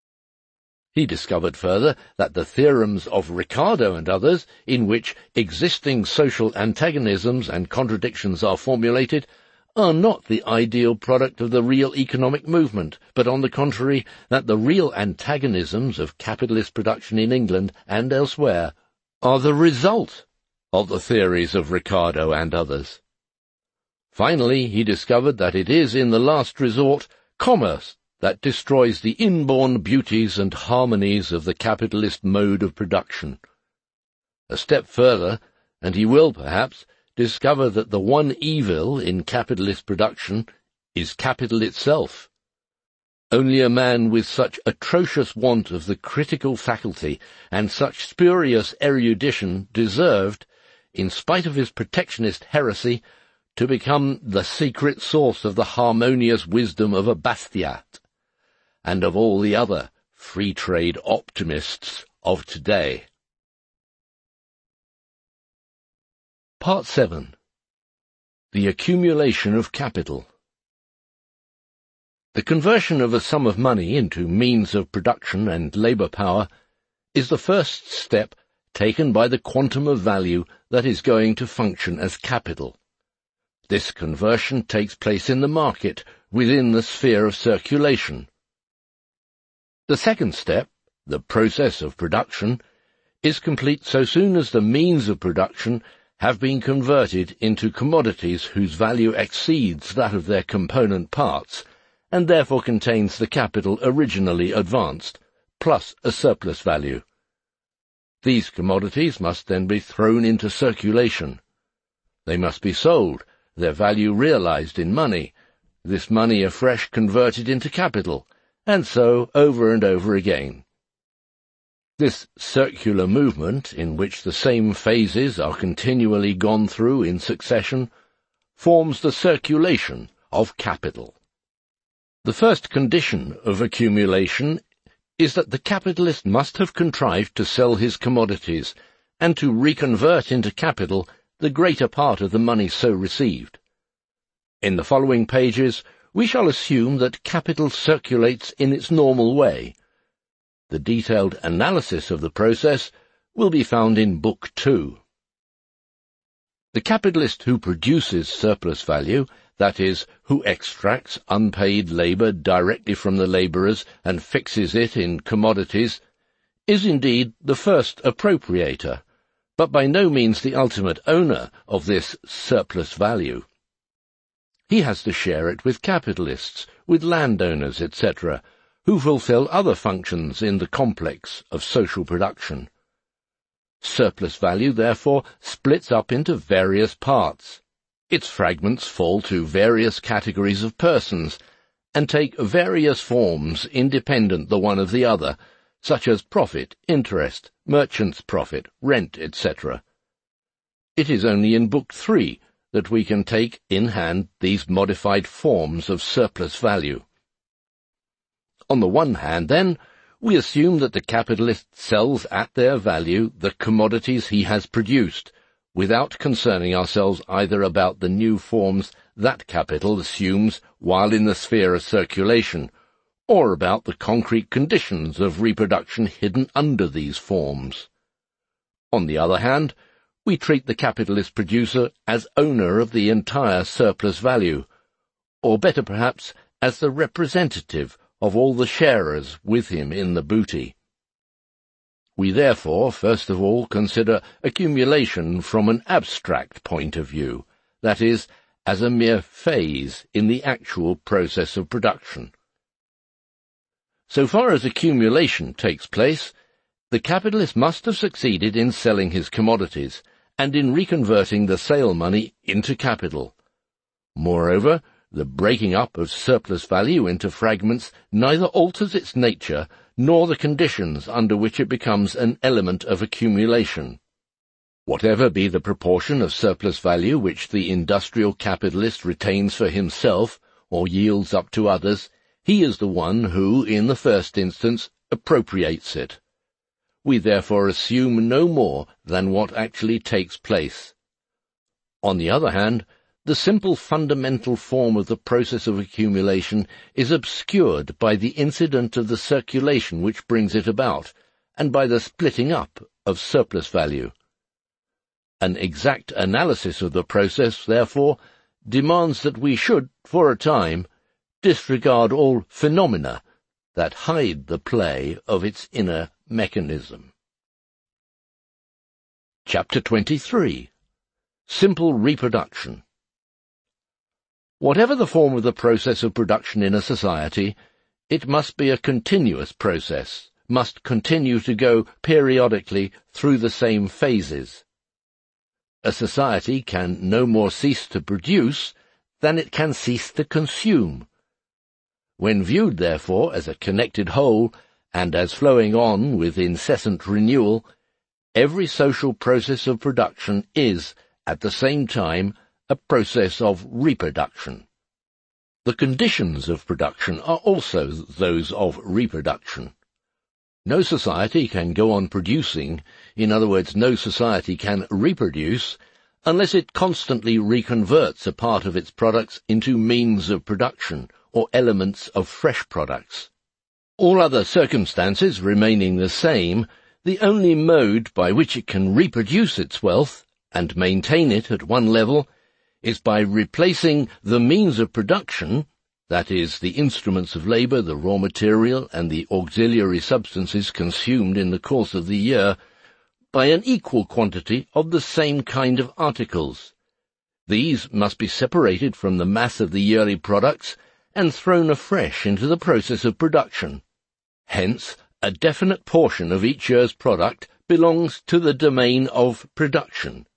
S1: He discovered further that the theorems of Ricardo and others, in which existing social antagonisms and contradictions are formulated, are not the ideal product of the real economic movement, but on the contrary, that the real antagonisms of capitalist production in England and elsewhere are the result of the theories of Ricardo and others. Finally, he discovered that it is, in the last resort, commerce that destroys the inborn beauties and harmonies of the capitalist mode of production. A step further, and he will, perhaps, discover that the one evil in capitalist production is capital itself. Only a man with such atrocious want of the critical faculty and such spurious erudition deserved, in spite of his protectionist heresy, to become the secret source of the harmonious wisdom of a Bastiat, and of all the other free-trade optimists of today. Part 7. The Accumulation of Capital. The conversion of a sum of money into means of production and labour power is the first step taken by the quantum of value that is going to function as capital. This conversion takes place in the market, within the sphere of circulation. The second step, the process of production, is complete so soon as the means of production have been converted into commodities whose value exceeds that of their component parts, and therefore contains the capital originally advanced, plus a surplus value. These commodities must then be thrown into circulation. They must be sold, their value realized in money, this money afresh converted into capital, and so over and over again. This circular movement, in which the same phases are continually gone through in succession, forms the circulation of capital. The first condition of accumulation is that the capitalist must have contrived to sell his commodities, and to reconvert into capital the greater part of the money so received. In the following pages, we shall assume that capital circulates in its normal way. The detailed analysis of the process will be found in Book 2. The capitalist who produces surplus value, that is, who extracts unpaid labour directly from the labourers and fixes it in commodities, is indeed the first appropriator, but by no means the ultimate owner of this surplus value. He has to share it with capitalists, with landowners, etc., who fulfill other functions in the complex of social production. Surplus value, therefore, splits up into various parts. Its fragments fall to various categories of persons, and take various forms independent the one of the other, such as profit, interest, merchant's profit, rent, etc. It is only in Book 3 that we can take in hand these modified forms of surplus value. On the one hand, then, we assume that the capitalist sells at their value the commodities he has produced, without concerning ourselves either about the new forms that capital assumes while in the sphere of circulation, or about the concrete conditions of reproduction hidden under these forms. On the other hand, we treat the capitalist producer as owner of the entire surplus value, or better perhaps, as the representative of all the sharers with him in the booty. We therefore, first of all, consider accumulation from an abstract point of view, that is, as a mere phase in the actual process of production. So far as accumulation takes place, the capitalist must have succeeded in selling his commodities, and in reconverting the sale money into capital. Moreover, the breaking up of surplus value into fragments neither alters its nature nor the conditions under which it becomes an element of accumulation. Whatever be the proportion of surplus value which the industrial capitalist retains for himself or yields up to others, he is the one who, in the first instance, appropriates it. We therefore assume no more than what actually takes place. On the other hand, the simple fundamental form of the process of accumulation is obscured by the incident of the circulation which brings it about, and by the splitting up of surplus value. An exact analysis of the process, therefore, demands that we should, for a time, disregard all phenomena that hide the play of its inner mechanism. Chapter 23. Simple Reproduction. Whatever the form of the process of production in a society, it must be a continuous process, must continue to go periodically through the same phases. A society can no more cease to produce than it can cease to consume. When viewed, therefore, as a connected whole, and as flowing on with incessant renewal, every social process of production is, at the same time, a process of reproduction. The conditions of production are also those of reproduction. No society can go on producing, in other words, no society can reproduce, unless it constantly reconverts a part of its products into means of production, or elements of fresh products. All other circumstances remaining the same, the only mode by which it can reproduce its wealth, and maintain it at one level, is by replacing the means of production, that is, the instruments of labour, the raw material, and the auxiliary substances consumed in the course of the year, by an equal quantity of the same kind of articles. These must be separated from the mass of the yearly products and thrown afresh into the process of production. Hence, a definite portion of each year's product belongs to the domain of production.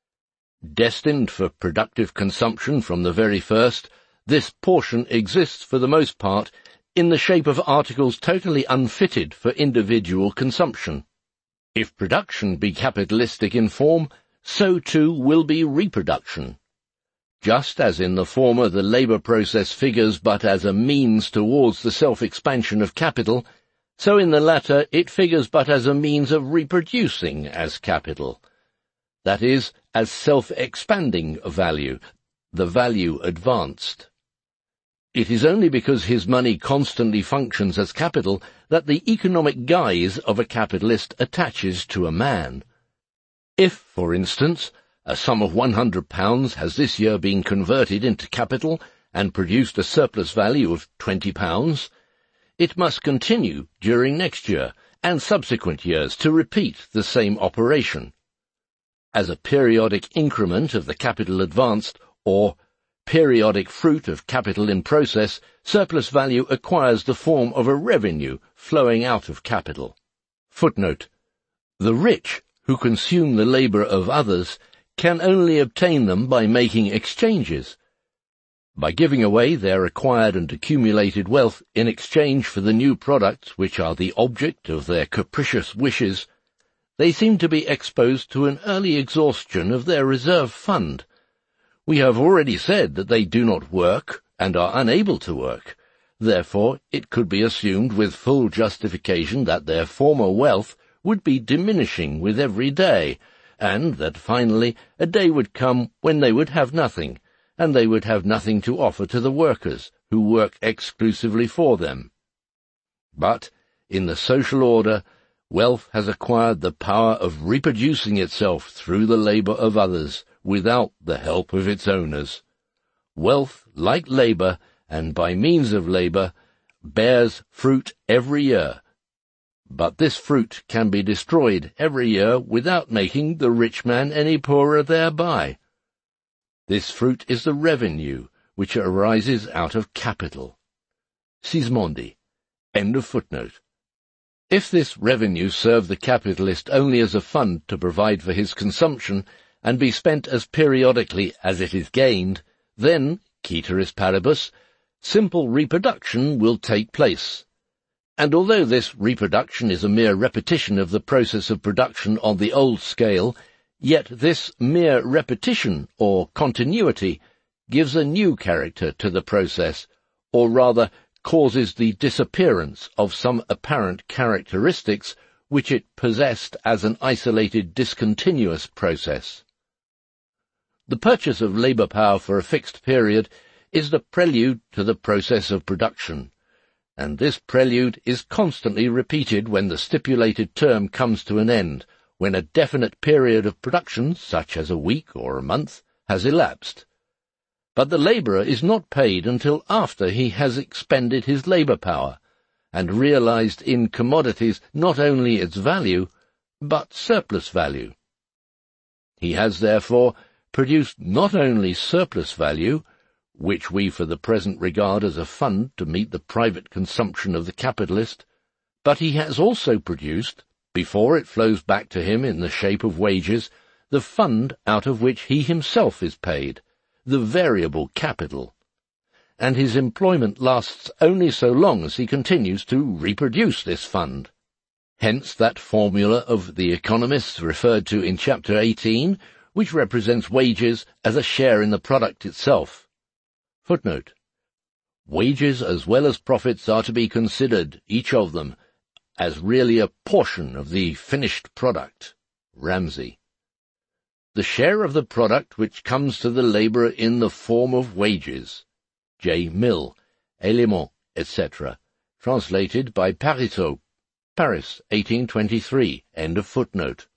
S1: Destined for productive consumption from the very first, this portion exists for the most part in the shape of articles totally unfitted for individual consumption. If production be capitalistic in form, so too will be reproduction. Just as in the former the labour process figures but as a means towards the self-expansion of capital, so in the latter it figures but as a means of reproducing as capital. That is, as self-expanding value, the value advanced. It is only because his money constantly functions as capital that the economic guise of a capitalist attaches to a man. If, for instance, a sum of £100 has this year been converted into capital and produced a surplus value of £20, it must continue during next year and subsequent years to repeat the same operation. As a periodic increment of the capital advanced, or periodic fruit of capital in process, surplus value acquires the form of a revenue flowing out of capital. Footnote: the rich, who consume the labour of others, can only obtain them by making exchanges. By giving away their acquired and accumulated wealth in exchange for the new products which are the object of their capricious wishes, they seem to be exposed to an early exhaustion of their reserve fund. We have already said that they do not work and are unable to work. Therefore, it could be assumed with full justification that their former wealth would be diminishing with every day, and that finally a day would come when they would have nothing, and they would have nothing to offer to the workers, who work exclusively for them. But, in the social order, wealth has acquired the power of reproducing itself through the labour of others, without the help of its owners. Wealth, like labour, and by means of labour, bears fruit every year. But this fruit can be destroyed every year without making the rich man any poorer thereby. This fruit is the revenue which arises out of capital. Sismondi. End of footnote. If this revenue serve the capitalist only as a fund to provide for his consumption, and be spent as periodically as it is gained, then, ceteris paribus, simple reproduction will take place. And although this reproduction is a mere repetition of the process of production on the old scale, yet this mere repetition, or continuity, gives a new character to the process, or rather causes the disappearance of some apparent characteristics which it possessed as an isolated discontinuous process. The purchase of labour power for a fixed period is the prelude to the process of production, and this prelude is constantly repeated when the stipulated term comes to an end, when a definite period of production, such as a week or a month, has elapsed. But the labourer is not paid until after he has expended his labour power, and realised in commodities not only its value, but surplus value. He has, therefore, produced not only surplus value, which we for the present regard as a fund to meet the private consumption of the capitalist, but he has also produced, before it flows back to him in the shape of wages, the fund out of which he himself is paid, the variable capital. And his employment lasts only so long as he continues to reproduce this fund. Hence that formula of the economists referred to in Chapter 18, which represents wages as a share in the product itself. Footnote: wages as well as profits are to be considered, each of them, as really a portion of the finished product. Ramsay. The share of the product which comes to the labourer in the form of wages. J. Mill, Éléments, etc. Translated by Parisot, Paris, 1823. End of footnote.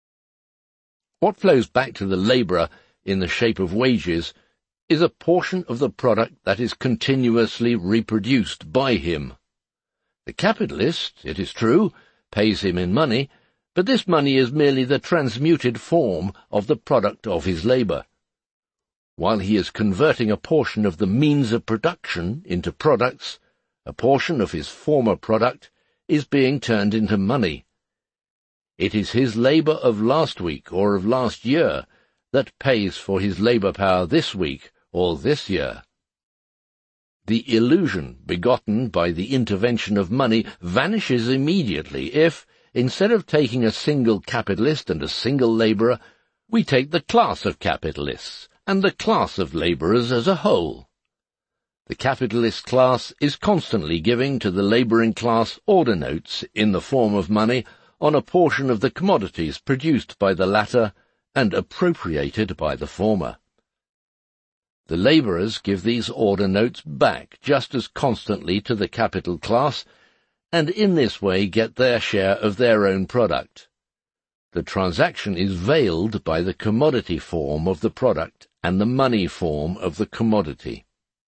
S1: What flows back to the labourer in the shape of wages is a portion of the product that is continuously reproduced by him. The capitalist, it is true, pays him in money, but this money is merely the transmuted form of the product of his labour. While he is converting a portion of the means of production into products, a portion of his former product is being turned into money. It is his labour of last week or of last year that pays for his labour power this week or this year. The illusion begotten by the intervention of money vanishes immediately if, instead of taking a single capitalist and a single labourer, we take the class of capitalists and the class of labourers as a whole. The capitalist class is constantly giving to the labouring class order notes in the form of money on a portion of the commodities produced by the latter and appropriated by the former. The labourers give these order notes back just as constantly to the capital class, and in this way get their share of their own product. The transaction is veiled by the commodity form of the product and the money form of the commodity.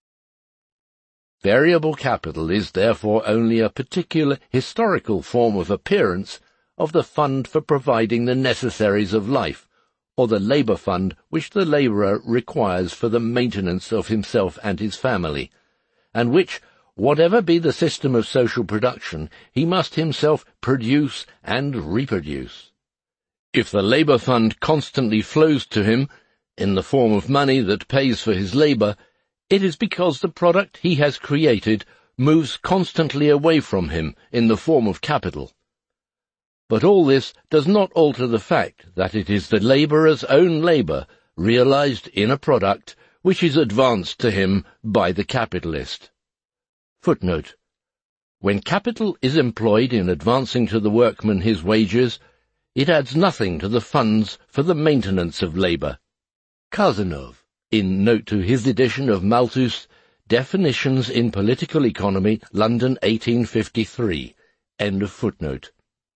S1: Variable capital is therefore only a particular historical form of appearance of the fund for providing the necessaries of life, or the labour fund which the labourer requires for the maintenance of himself and his family, and which, whatever be the system of social production, he must himself produce and reproduce. If the labour fund constantly flows to him in the form of money that pays for his labour, it is because the product he has created moves constantly away from him in the form of capital. But all this does not alter the fact that it is the labourer's own labour, realised in a product, which is advanced to him by the capitalist. Footnote: when capital is employed in advancing to the workman his wages, it adds nothing to the funds for the maintenance of labour. Kazanov, in note to his edition of Malthus, Definitions in Political Economy, London, 1853. End of footnote.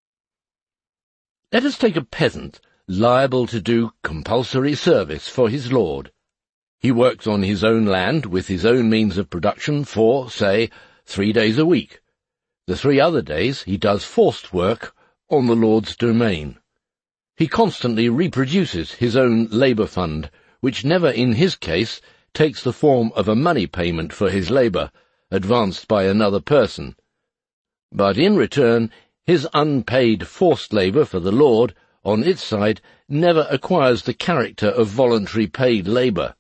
S1: Let us take a peasant liable to do compulsory service for his lord. He works on his own land with his own means of production for, say, 3 days a week. The 3 other days he does forced work on the lord's domain. He constantly reproduces his own labour fund, which never in his case takes the form of a money payment for his labour, advanced by another person. But in return, his unpaid forced labour for the lord, on its side, never acquires the character of voluntary paid labour.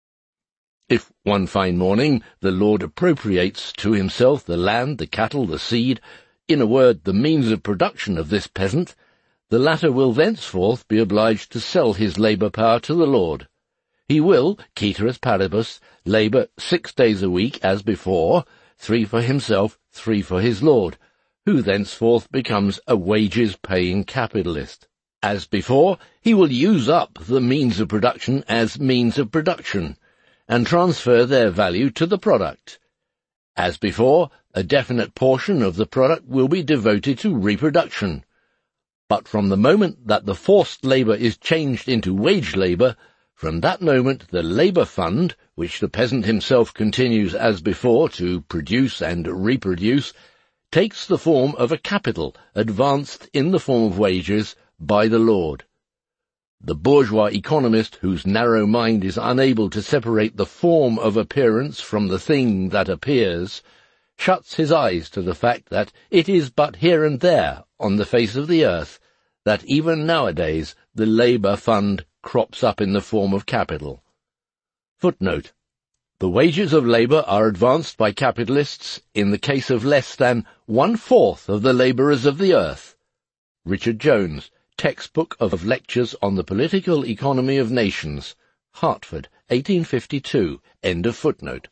S1: If one fine morning the lord appropriates to himself the land, the cattle, the seed, in a word, the means of production of this peasant, the latter will thenceforth be obliged to sell his labour power to the lord. He will, ceteris paribus, labour 6 days a week as before, 3 for himself, 3 for his lord, who thenceforth becomes a wages-paying capitalist. As before, he will use up the means of production as means of production, and transfer their value to the product. As before, a definite portion of the product will be devoted to reproduction. But from the moment that the forced labour is changed into wage labour, from that moment the labour fund, which the peasant himself continues as before to produce and reproduce, takes the form of a capital advanced in the form of wages by the lord. The bourgeois economist, whose narrow mind is unable to separate the form of appearance from the thing that appears, shuts his eyes to the fact that it is but here and there on the face of the earth that even nowadays the labour fund crops up in the form of capital. Footnote: the wages of labour are advanced by capitalists in the case of less than 1/4 of the labourers of the earth. Richard Jones, Textbook of Lectures on the Political Economy of Nations, Hartford, 1852, end of footnote.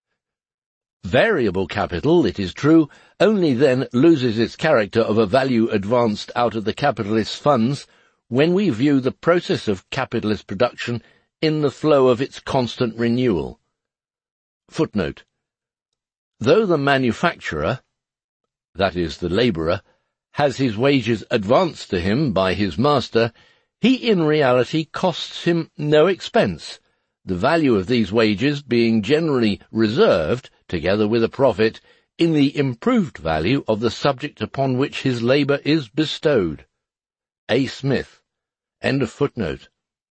S1: Variable capital, it is true, only then loses its character of a value advanced out of the capitalist's funds when we view the process of capitalist production in the flow of its constant renewal. Footnote: though the manufacturer, that is, the labourer, has his wages advanced to him by his master, he in reality costs him no expense, the value of these wages being generally reserved, together with a profit, in the improved value of the subject upon which his labour is bestowed. A. Smith. End of footnote.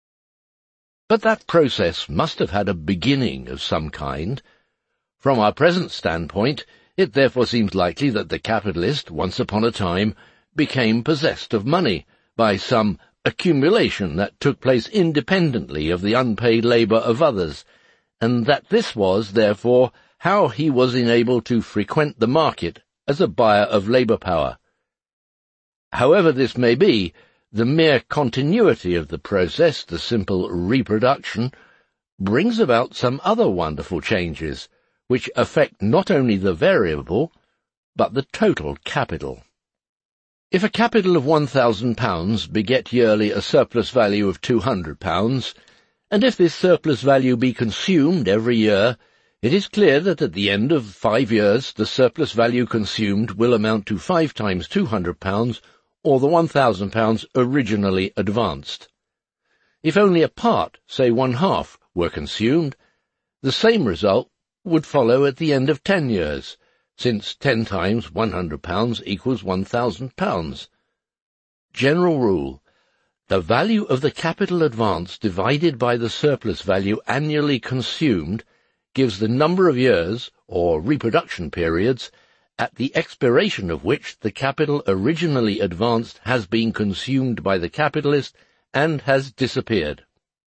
S1: But that process must have had a beginning of some kind. From our present standpoint, it therefore seems likely that the capitalist, once upon a time, became possessed of money by some accumulation that took place independently of the unpaid labour of others, and that this was, therefore, how he was enabled to frequent the market as a buyer of labour power. However this may be, the mere continuity of the process, the simple reproduction, brings about some other wonderful changes, which affect not only the variable, but the total capital. If a capital of £1,000 beget yearly a surplus value of £200, and if this surplus value be consumed every year, it is clear that at the end of 5 years the surplus value consumed will amount to 5 times £200, or the £1,000 originally advanced. If only a part, say 1/2, were consumed, the same result would follow at the end of 10 years, since 10 times £100 equals £1,000. General rule: The value of the capital advance divided by the surplus value annually consumed gives the number of years, or reproduction periods, at the expiration of which the capital originally advanced has been consumed by the capitalist and has disappeared.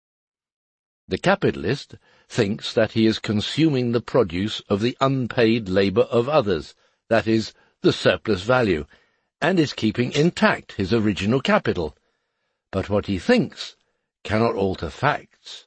S1: The capitalist thinks that he is consuming the produce of the unpaid labour of others, that is, the surplus value, and is keeping intact his original capital. But what he thinks cannot alter facts.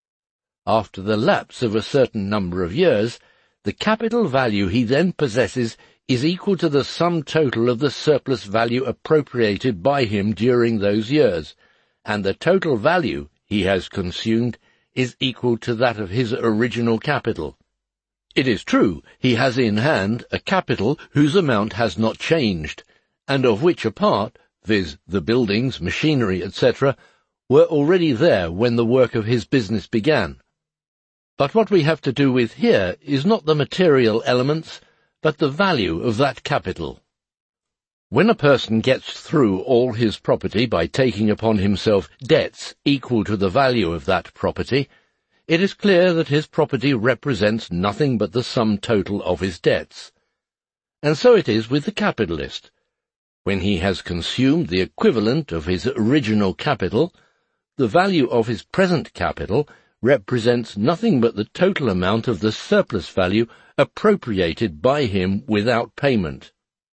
S1: After the lapse of a certain number of years, the capital value he then possesses is equal to the sum total of the surplus value appropriated by him during those years, and the total value he has consumed is equal to that of his original capital. It is true he has in hand a capital whose amount has not changed, and of which a part, viz. The buildings, machinery, etc., were already there when the work of his business began. But what we have to do with here is not the material elements, but the value of that capital. When a person gets through all his property by taking upon himself debts equal to the value of that property, it is clear that his property represents nothing but the sum total of his debts. And so it is with the capitalist. When he has consumed the equivalent of his original capital, the value of his present capital represents nothing but the total amount of the surplus value appropriated by him without payment.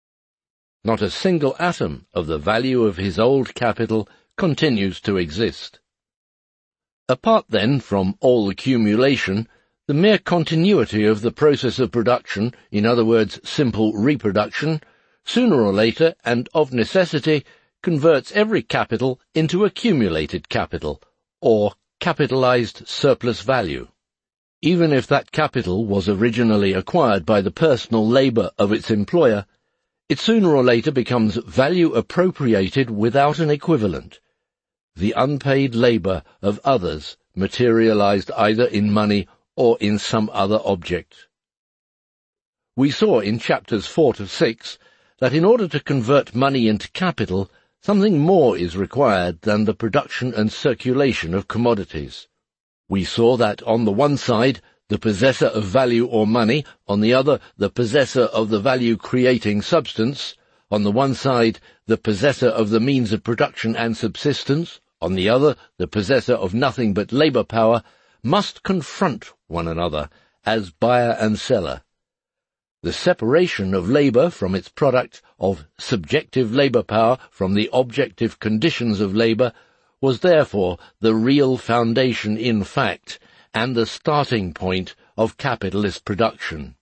S1: Not a single atom of the value of his old capital continues to exist. Apart then from all accumulation, the mere continuity of the process of production, in other words, simple reproduction, sooner or later, and of necessity, converts every capital into accumulated capital, or capitalized surplus value. Even if that capital was originally acquired by the personal labor of its employer, it sooner or later becomes value appropriated without an equivalent, the unpaid labor of others materialized either in money or in some other object. We saw in chapters 4 to 6 that in order to convert money into capital, something more is required than the production and circulation of commodities. We saw that on the one side, the possessor of value or money, on the other, the possessor of the value-creating substance, on the one side, the possessor of the means of production and subsistence, on the other, the possessor of nothing but labor power, must confront one another as buyer and seller. The separation of labor from its product, of subjective labor power from the objective conditions of labor, was therefore the real foundation in fact, and the starting point of capitalist production.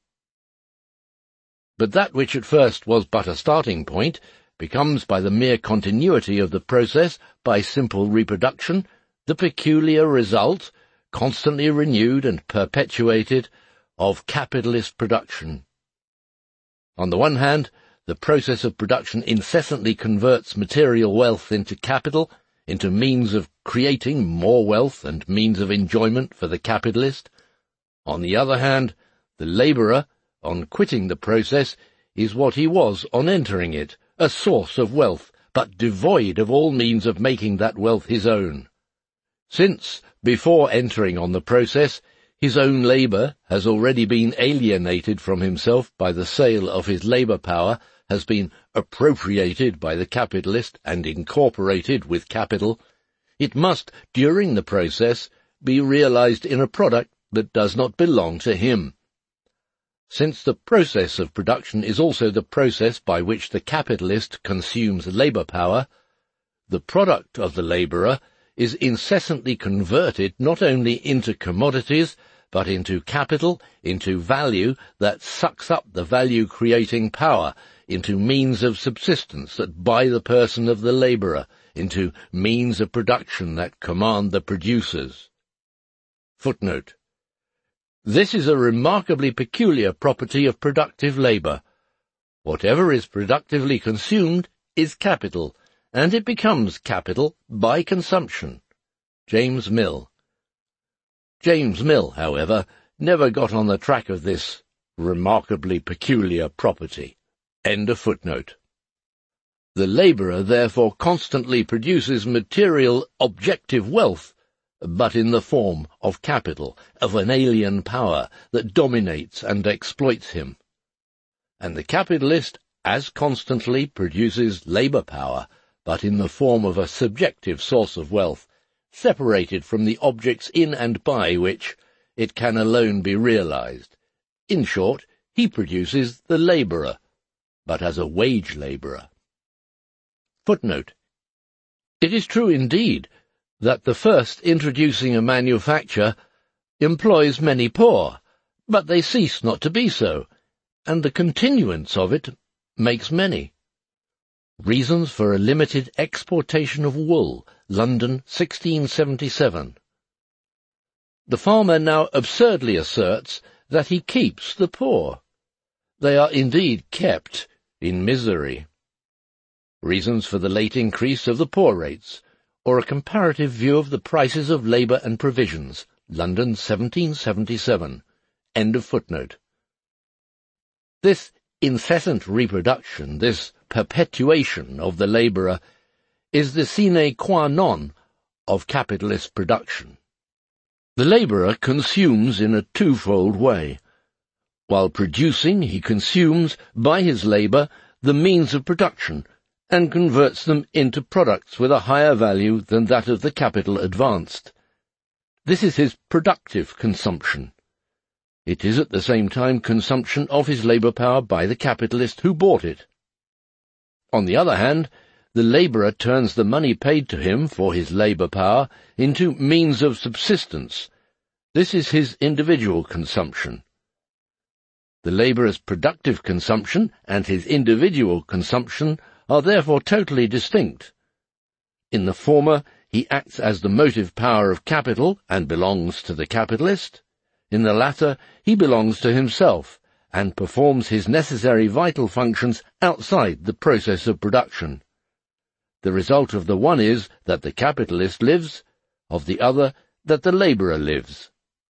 S1: But that which at first was but a starting point becomes, by the mere continuity of the process, by simple reproduction, the peculiar result, constantly renewed and perpetuated, of capitalist production. On the one hand, the process of production incessantly converts material wealth into capital, into means of creating more wealth and means of enjoyment for the capitalist. On the other hand, the labourer, on quitting the process, is what he was on entering it, a source of wealth, but devoid of all means of making that wealth his own. Since, before entering on the process, his own labour has already been alienated from himself by the sale of his labour power, has been appropriated by the capitalist and incorporated with capital, it must, during the process, be realized in a product that does not belong to him. Since the process of production is also the process by which the capitalist consumes labour power, the product of the labourer is incessantly converted not only into commodities, but into capital, into value that sucks up the value-creating power, into means of subsistence that buy the person of the labourer, into means of production that command the producers. Footnote. This is a remarkably peculiar property of productive labour. Whatever is productively consumed is capital, and it becomes capital by consumption. James Mill. James Mill, however, never got on the track of this remarkably peculiar property. End of footnote. The labourer therefore constantly produces material objective wealth, but in the form of capital, of an alien power that dominates and exploits him. And the capitalist as constantly produces labour power, but in the form of a subjective source of wealth, separated from the objects in and by which it can alone be realised. In short, he produces the labourer, but as a wage labourer. Footnote. It is true indeed that the first introducing a manufacture employs many poor, but they cease not to be so, and the continuance of it makes many. Reasons for a limited exportation of wool, London, 1677. The farmer now absurdly asserts that he keeps the poor. They are indeed kept in misery. Reasons for the late increase of the poor rates, or a comparative view of the prices of labour and provisions, London, 1777. End of footnote. This incessant reproduction, this perpetuation of the labourer, is the sine qua non of capitalist production. The labourer consumes in a twofold way. While producing, he consumes, by his labour, the means of production, and converts them into products with a higher value than that of the capital advanced. This is his productive consumption. It is at the same time consumption of his labour power by the capitalist who bought it. On the other hand, the labourer turns the money paid to him for his labour power into means of subsistence. This is his individual consumption. The labourer's productive consumption and his individual consumption are therefore totally distinct. In the former, he acts as the motive power of capital and belongs to the capitalist. In the latter, he belongs to himself and performs his necessary vital functions outside the process of production. The result of the one is that the capitalist lives, of the other that the labourer lives.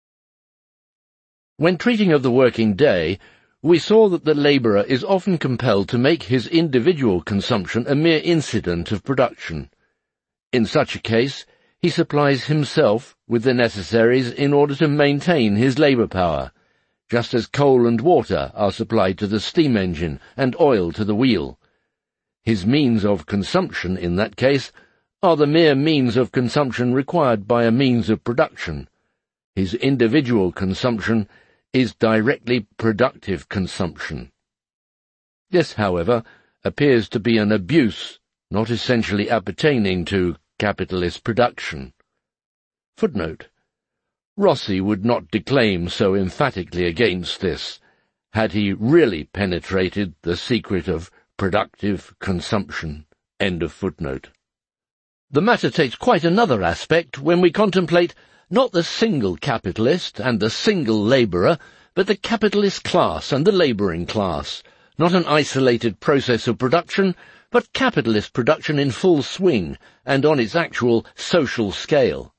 S1: When treating of the working day, we saw that the labourer is often compelled to make his individual consumption a mere incident of production. In such a case, he supplies himself with the necessaries in order to maintain his labour power, just as coal and water are supplied to the steam engine and oil to the wheel. His means of consumption, in that case, are the mere means of consumption required by a means of production. His individual consumption is directly productive consumption. This, however, appears to be an abuse not essentially appertaining to capitalist production. Footnote. Rossi would not declaim so emphatically against this, had he really penetrated the secret of productive consumption. End of footnote. The matter takes quite another aspect when we contemplate not the single capitalist and the single labourer, but the capitalist class and the labouring class, not an isolated process of production, but capitalist production in full swing and on its actual social scale.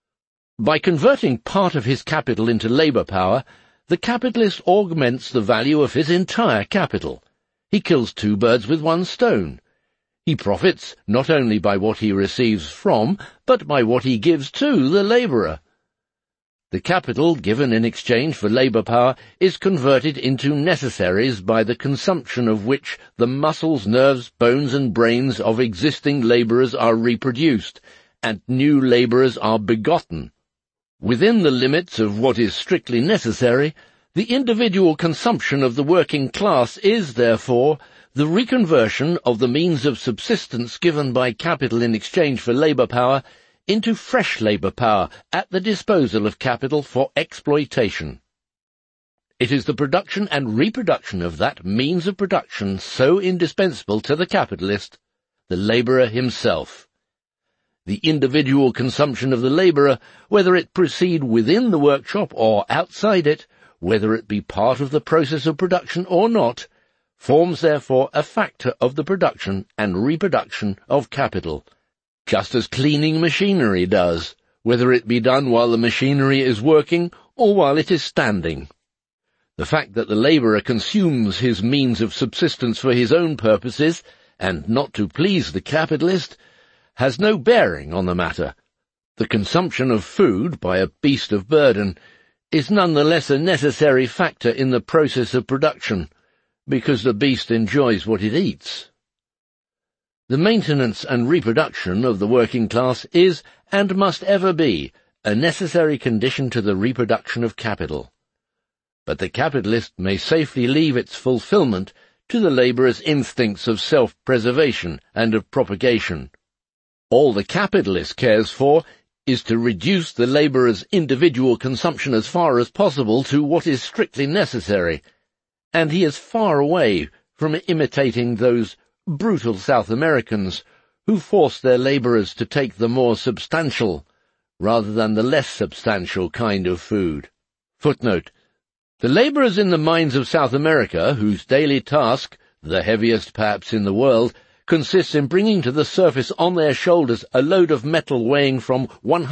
S1: By converting part of his capital into labour power, the capitalist augments the value of his entire capital. He kills two birds with one stone. He profits not only by what he receives from, but by what he gives to the labourer. The capital given in exchange for labour power is converted into necessaries by the consumption of which the muscles, nerves, bones and brains of existing labourers are reproduced, and new labourers are begotten. Within the limits of what is strictly necessary, the individual consumption of the working class is, therefore, the reconversion of the means of subsistence given by capital in exchange for labour power into fresh labour power at the disposal of capital for exploitation. It is the production and reproduction of that means of production so indispensable to the capitalist, the labourer himself. The individual consumption of the labourer, whether it proceed within the workshop or outside it, whether it be part of the process of production or not, forms therefore a factor of the production and reproduction of capital, just as cleaning machinery does, whether it be done while the machinery is working or while it is standing. The fact that the labourer consumes his means of subsistence for his own purposes, and not to please the capitalist, has no bearing on the matter. The consumption of food by a beast of burden is nonetheless a necessary factor in the process of production, because the beast enjoys what it eats. The maintenance and reproduction of the working class is, and must ever be, a necessary condition to the reproduction of capital. But the capitalist may safely leave its fulfillment to the labourer's instincts of self-preservation and of propagation. All the capitalist cares for is to reduce the labourer's individual consumption as far as possible to what is strictly necessary, and he is far away from imitating those brutal South Americans who force their labourers to take the more substantial rather than the less substantial kind of food. Footnote: the labourers in the mines of South America, whose daily task, the heaviest perhaps in the world, consists in bringing to the surface on their shoulders a load of metal weighing from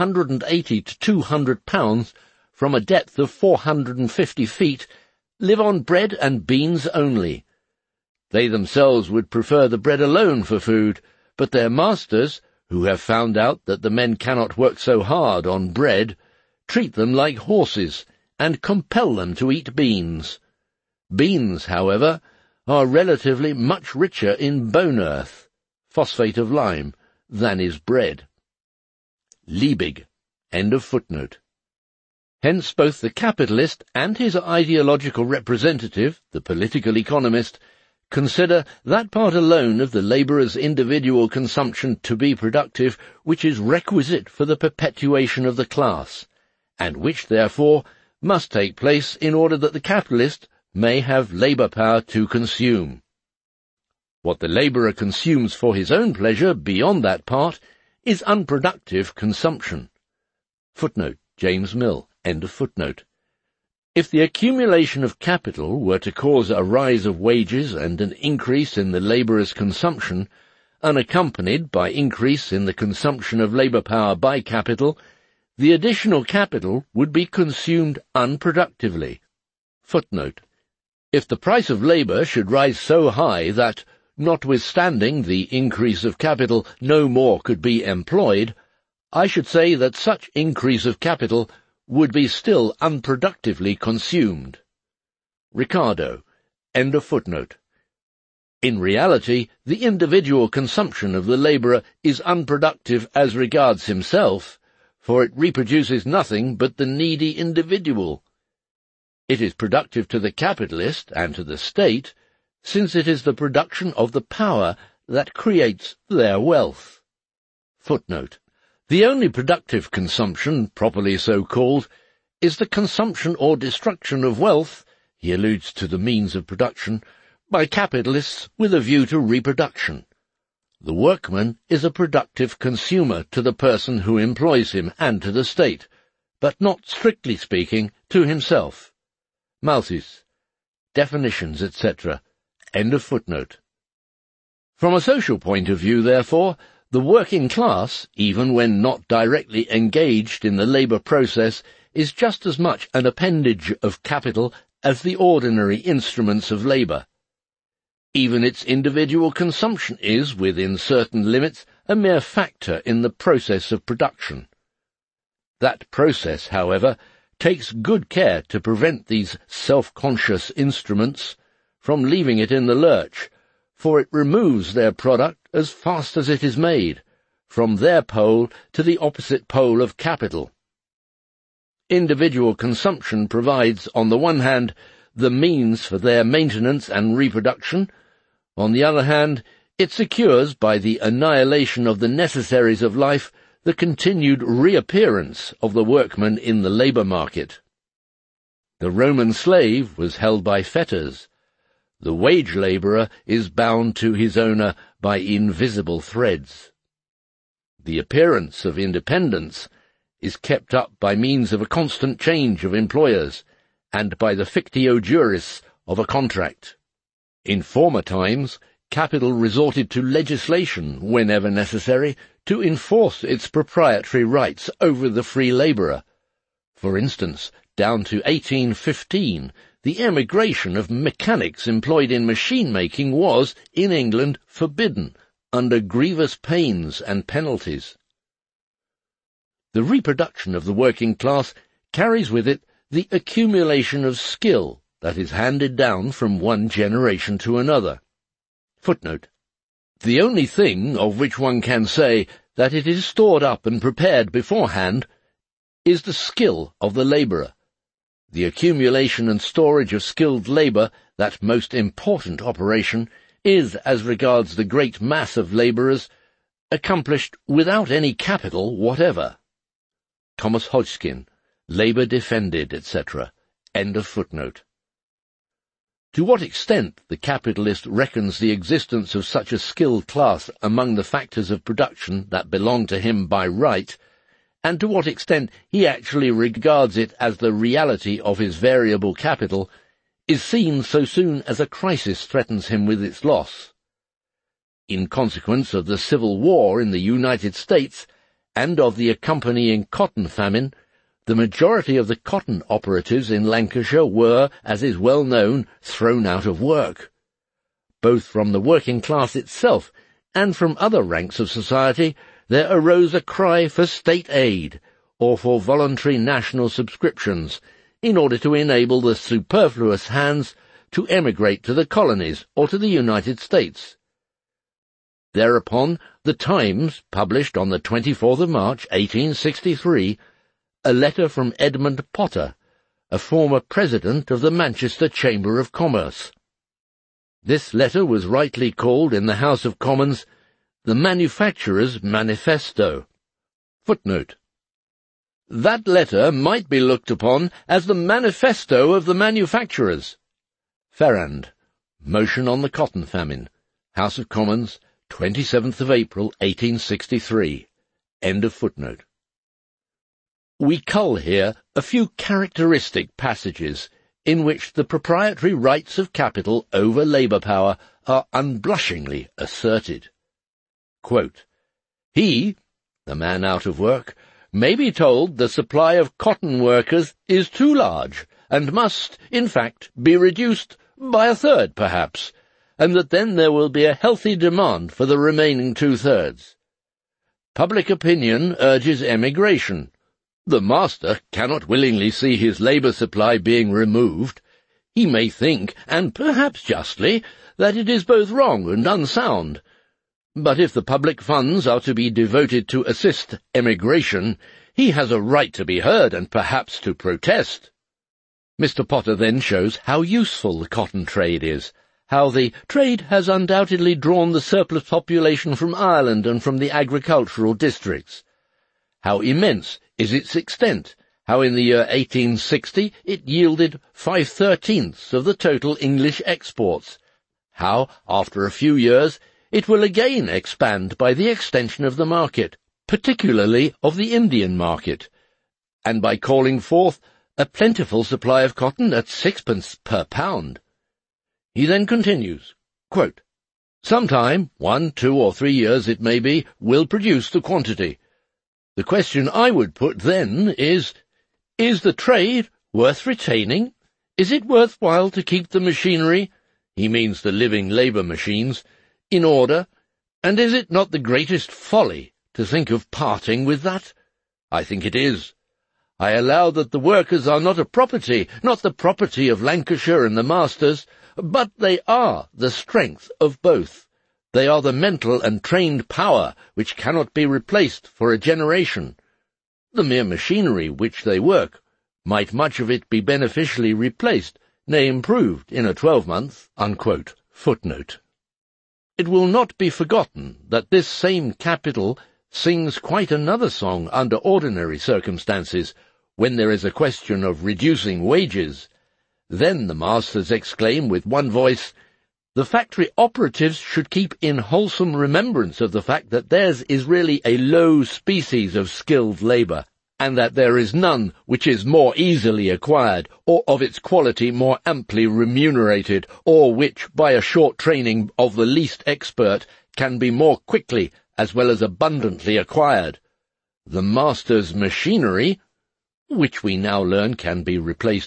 S1: 180 to 200 pounds from a depth of 450 feet, live on bread and beans only. They themselves would prefer the bread alone for food, but their masters, who have found out that the men cannot work so hard on bread, treat them like horses, and compel them to eat beans. Beans, however, are relatively much richer in bone earth, phosphate of lime, than is bread. Liebig. End of footnote. Hence both the capitalist and his ideological representative, the political economist, consider that part alone of the labourer's individual consumption to be productive which is requisite for the perpetuation of the class, and which, therefore, must take place in order that the capitalist may have labour power to consume. What the labourer consumes for his own pleasure beyond that part is unproductive consumption. Footnote: James Mill. End of footnote. If the accumulation of capital were to cause a rise of wages and an increase in the labourer's consumption, unaccompanied by increase in the consumption of labour power by capital, the additional capital would be consumed unproductively. Footnote: if the price of labour should rise so high that, notwithstanding the increase of capital, no more could be employed, I should say that such increase of capital would be still unproductively consumed. Ricardo. End of footnote. In reality, the individual consumption of the labourer is unproductive as regards himself, for it reproduces nothing but the needy individual. It is productive to the capitalist and to the state, since it is the production of the power that creates their wealth. Footnote: the only productive consumption, properly so called, is the consumption or destruction of wealth, he alludes to the means of production, by capitalists with a view to reproduction. The workman is a productive consumer to the person who employs him and to the state, but not, strictly speaking, to himself. Malthus. Definitions, etc. End of footnote. From a social point of view, therefore, the working class, even when not directly engaged in the labour process, is just as much an appendage of capital as the ordinary instruments of labour. Even its individual consumption is, within certain limits, a mere factor in the process of production. That process, however, takes good care to prevent these self-conscious instruments from leaving it in the lurch, for it removes their product as fast as it is made, from their pole to the opposite pole of capital. Individual consumption provides, on the one hand, the means for their maintenance and reproduction. On the other hand, it secures, by the annihilation of the necessaries of life, the continued reappearance of the workman in the labour market. The Roman slave was held by fetters. The wage labourer is bound to his owner by invisible threads. The appearance of independence is kept up by means of a constant change of employers, and by the fictio juris of a contract. In former times, capital resorted to legislation, whenever necessary, to enforce its proprietary rights over the free labourer. For instance, down to 1815, the emigration of mechanics employed in machine-making was, in England, forbidden, under grievous pains and penalties. The reproduction of the working class carries with it the accumulation of skill that is handed down from one generation to another. Footnote. The only thing of which one can say that it is stored up and prepared beforehand is the skill of the labourer. The accumulation and storage of skilled labour, that most important operation, is, as regards the great mass of labourers, accomplished without any capital whatever. Thomas Hodgkin, Labour Defended, etc. End of footnote. To what extent the capitalist reckons the existence of such a skilled class among the factors of production that belong to him by right, and to what extent he actually regards it as the reality of his variable capital, is seen so soon as a crisis threatens him with its loss. In consequence of the Civil War in the United States, and of the accompanying cotton famine, the majority of the cotton operatives in Lancashire were, as is well known, thrown out of work. Both from the working class itself and from other ranks of society there arose a cry for state aid, or for voluntary national subscriptions, in order to enable the superfluous hands to emigrate to the colonies or to the United States. Thereupon, the Times published on the 24th of March, 1863, a letter from Edmund Potter, a former president of the Manchester Chamber of Commerce. This letter was rightly called in the House of Commons the Manufacturers' Manifesto. Footnote. That letter might be looked upon as the manifesto of the manufacturers. Ferrand, Motion on the Cotton Famine, House of Commons, 27th of April, 1863. End of footnote. We cull here a few characteristic passages in which the proprietary rights of capital over labour power are unblushingly asserted. Quote, he, the man out of work, may be told the supply of cotton workers is too large, and must, in fact, be reduced by a third, perhaps, and that then there will be a healthy demand for the remaining two-thirds. Public opinion urges emigration. The master cannot willingly see his labour supply being removed. He may think, and perhaps justly, that it is both wrong and unsound. But if the public funds are to be devoted to assist emigration, he has a right to be heard and perhaps to protest. Mr. Potter then shows how useful the cotton trade is, how the trade has undoubtedly drawn the surplus population from Ireland and from the agricultural districts, how immense is its extent, how in the year 1860 it yielded 5/13 of the total English exports, how, after a few years, it will again expand by the extension of the market, particularly of the Indian market, and by calling forth a plentiful supply of cotton at 6 per pound. He then continues, quote, sometime, 1, 2, or 3 years it may be, will produce the quantity. The question I would put then is the trade worth retaining? Is it worthwhile to keep the machinery, he means the living labour machines, in order, and is it not the greatest folly to think of parting with that? I think it is. I allow that the workers are not a property, not the property of Lancashire and the masters, but they are the strength of both. They are the mental and trained power which cannot be replaced for a generation. The mere machinery which they work, might much of it be beneficially replaced, nay improved, in a 12-month, unquote. Footnote. It will not be forgotten that this same capital sings quite another song under ordinary circumstances, when there is a question of reducing wages. Then the masters exclaim with one voice, the factory operatives should keep in wholesome remembrance of the fact that theirs is really a low species of skilled labour, and that there is none which is more easily acquired, or of its quality more amply remunerated, or which, by a short training of the least expert, can be more quickly as well as abundantly acquired. The master's machinery, which we now learn can be replaced with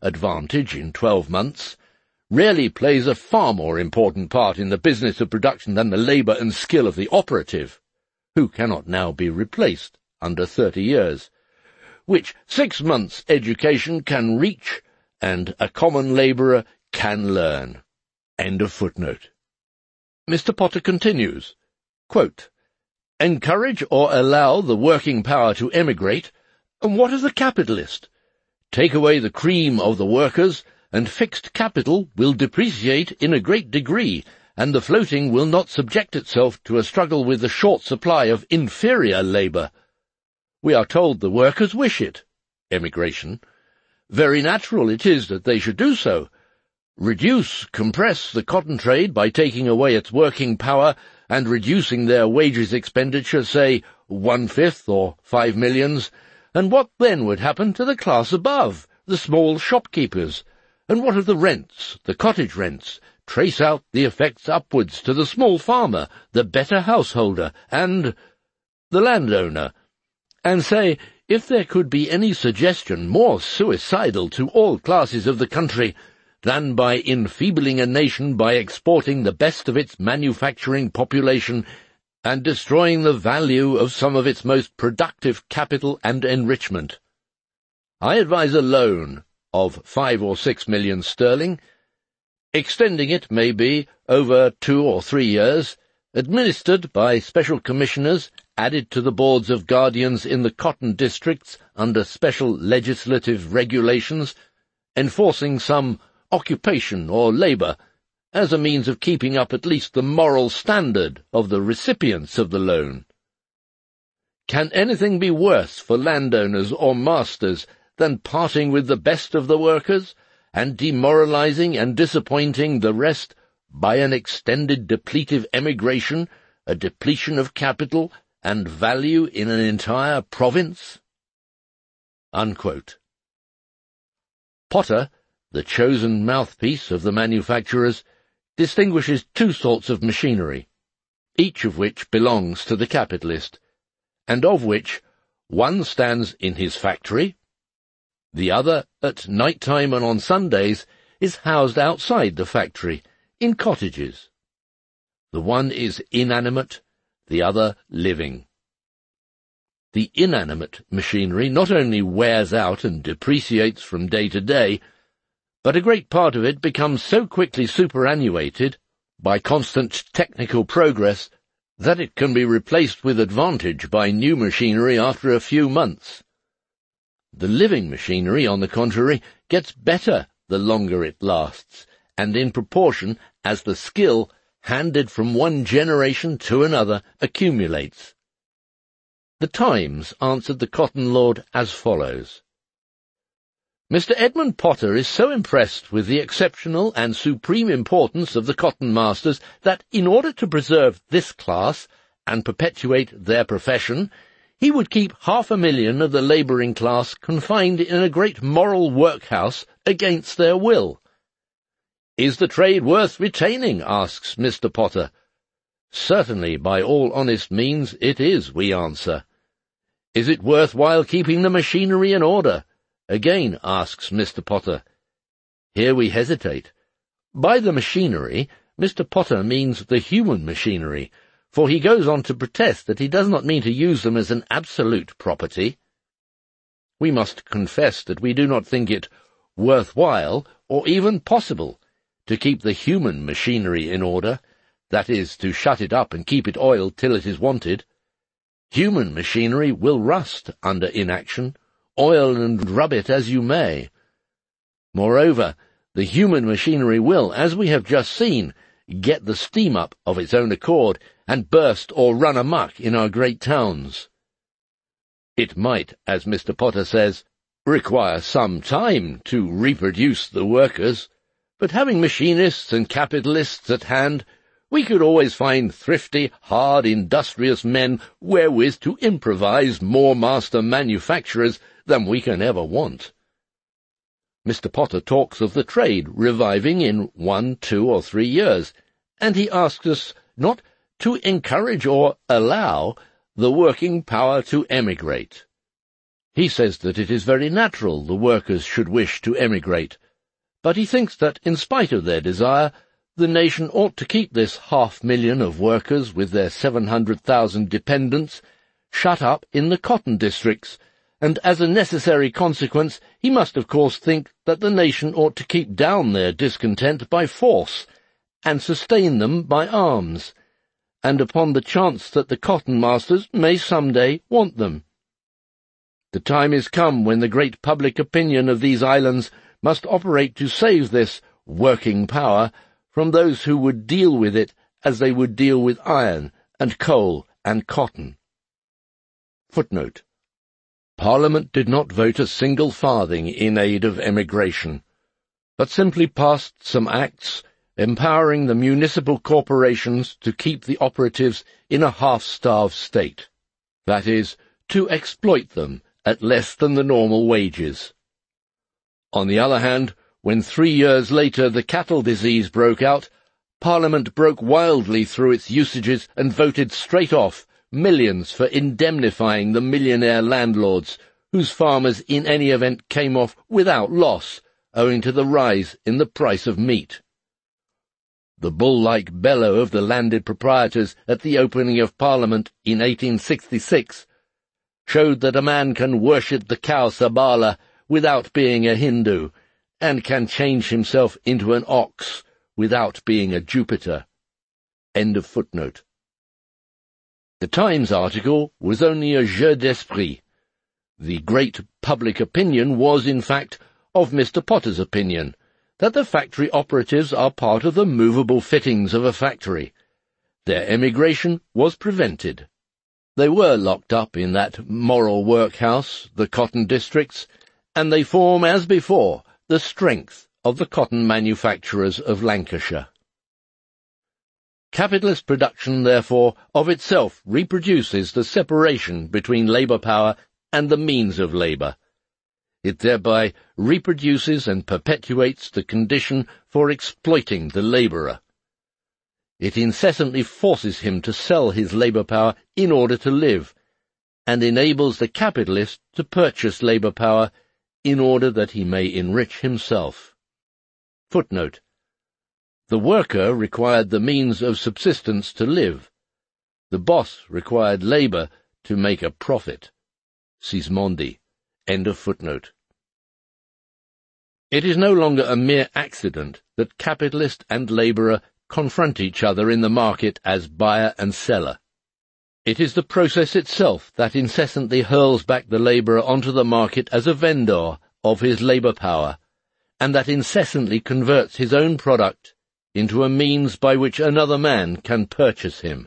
S1: advantage in 12 months, really plays a far more important part in the business of production than the labour and skill of the operative, who cannot now be replaced under 30 years, which 6 months' education can reach and a common labourer can learn. End of footnote. Mr. Potter continues, quote, encourage or allow the working power to emigrate, and what of the capitalist? Take away the cream of the workers, and fixed capital will depreciate in a great degree, and the floating will not subject itself to a struggle with the short supply of inferior labour. We are told the workers wish it, emigration. Very natural it is that they should do so. Compress the cotton trade by taking away its working power and reducing their wages expenditure, say, 1/5 or 5 millions, and what then would happen to the class above, the small shopkeepers? And what of the rents, the cottage rents? Trace out the effects upwards to the small farmer, the better householder, and the landowner, and say, if there could be any suggestion more suicidal to all classes of the country than by enfeebling a nation by exporting the best of its manufacturing population and destroying the value of some of its most productive capital and enrichment. I advise a loan of 5 or 6 million sterling, extending it, maybe, over 2 or 3 years, administered by special commissioners added to the boards of guardians in the cotton districts under special legislative regulations, enforcing some occupation or labour, as a means of keeping up at least the moral standard of the recipients of the loan. Can anything be worse for landowners or masters than parting with the best of the workers, and demoralizing and disappointing the rest by an extended depletive emigration, a depletion of capital and value in an entire province? Unquote. Potter, the chosen mouthpiece of the manufacturers, distinguishes 2 sorts of machinery, each of which belongs to the capitalist, and of which one stands in his factory, the other, at night-time and on Sundays, is housed outside the factory, in cottages. The one is inanimate, the other living. The inanimate machinery not only wears out and depreciates from day to day, but a great part of it becomes so quickly superannuated by constant technical progress that it can be replaced with advantage by new machinery after a few months. The living machinery, on the contrary, gets better the longer it lasts, and in proportion as the skill handed from one generation to another accumulates. The Times answered the Cotton Lord as follows. Mr. Edmund Potter is so impressed with the exceptional and supreme importance of the cotton masters that, in order to preserve this class and perpetuate their profession, he would keep 500,000 of the labouring class confined in a great moral workhouse against their will. Is the trade worth retaining? Asks Mr. Potter. Certainly, by all honest means, it is, we answer. Is it worth while keeping the machinery in order? Again asks Mr. Potter. Here we hesitate. By the machinery, Mr. Potter means the human machinery, for he goes on to protest that he does not mean to use them as an absolute property. We must confess that we do not think it worthwhile, or even possible, to keep the human machinery in order, that is, to shut it up and keep it oiled till it is wanted. Human machinery will rust under inaction, oil and rub it as you may. Moreover, the human machinery will, as we have just seen, get the steam up of its own accord, and burst or run amuck in our great towns. It might, as Mr. Potter says, require some time to reproduce the workers, but having machinists and capitalists at hand, we could always find thrifty, hard, industrious men wherewith to improvise more master manufacturers than we can ever want. Mr. Potter talks of the trade reviving in 1, 2, or 3 years, and he asks us not to encourage or allow the working power to emigrate. He says that it is very natural the workers should wish to emigrate, but he thinks that, in spite of their desire, the nation ought to keep this 500,000 of workers with their 700,000 dependents shut up in the cotton districts, and as a necessary consequence he must of course think that the nation ought to keep down their discontent by force, and sustain them by arms, and upon the chance that the cotton masters may some day want them. The time is come when the great public opinion of these islands must operate to save this working power from those who would deal with it as they would deal with iron and coal and cotton. Footnote. Parliament did not vote a single farthing in aid of emigration, but simply passed some acts empowering the municipal corporations to keep the operatives in a half-starved state, that is, to exploit them at less than the normal wages. On the other hand, when 3 years later the cattle disease broke out, Parliament broke wildly through its usages and voted straight off millions for indemnifying the millionaire landlords, whose farmers in any event came off without loss, owing to the rise in the price of meat. The bull-like bellow of the landed proprietors at the opening of Parliament in 1866 showed that a man can worship the cow Sabala without being a Hindu, and can change himself into an ox without being a Jupiter. End of footnote. The Times article was only a jeu d'esprit. The great public opinion was, in fact, of Mr. Potter's opinion, that the factory operatives are part of the movable fittings of a factory. Their emigration was prevented. They were locked up in that moral workhouse, the cotton districts, and they form, as before, the strength of the cotton manufacturers of Lancashire. Capitalist production, therefore, of itself reproduces the separation between labour power and the means of labour. It thereby reproduces and perpetuates the condition for exploiting the labourer. It incessantly forces him to sell his labour power in order to live, and enables the capitalist to purchase labour power in order that he may enrich himself. Footnote. The worker required the means of subsistence to live. The boss required labour to make a profit. Sismondi. End of footnote. It is no longer a mere accident that capitalist and labourer confront each other in the market as buyer and seller. It is the process itself that incessantly hurls back the labourer onto the market as a vendor of his labour power, and that incessantly converts his own product into a means by which another man can purchase him.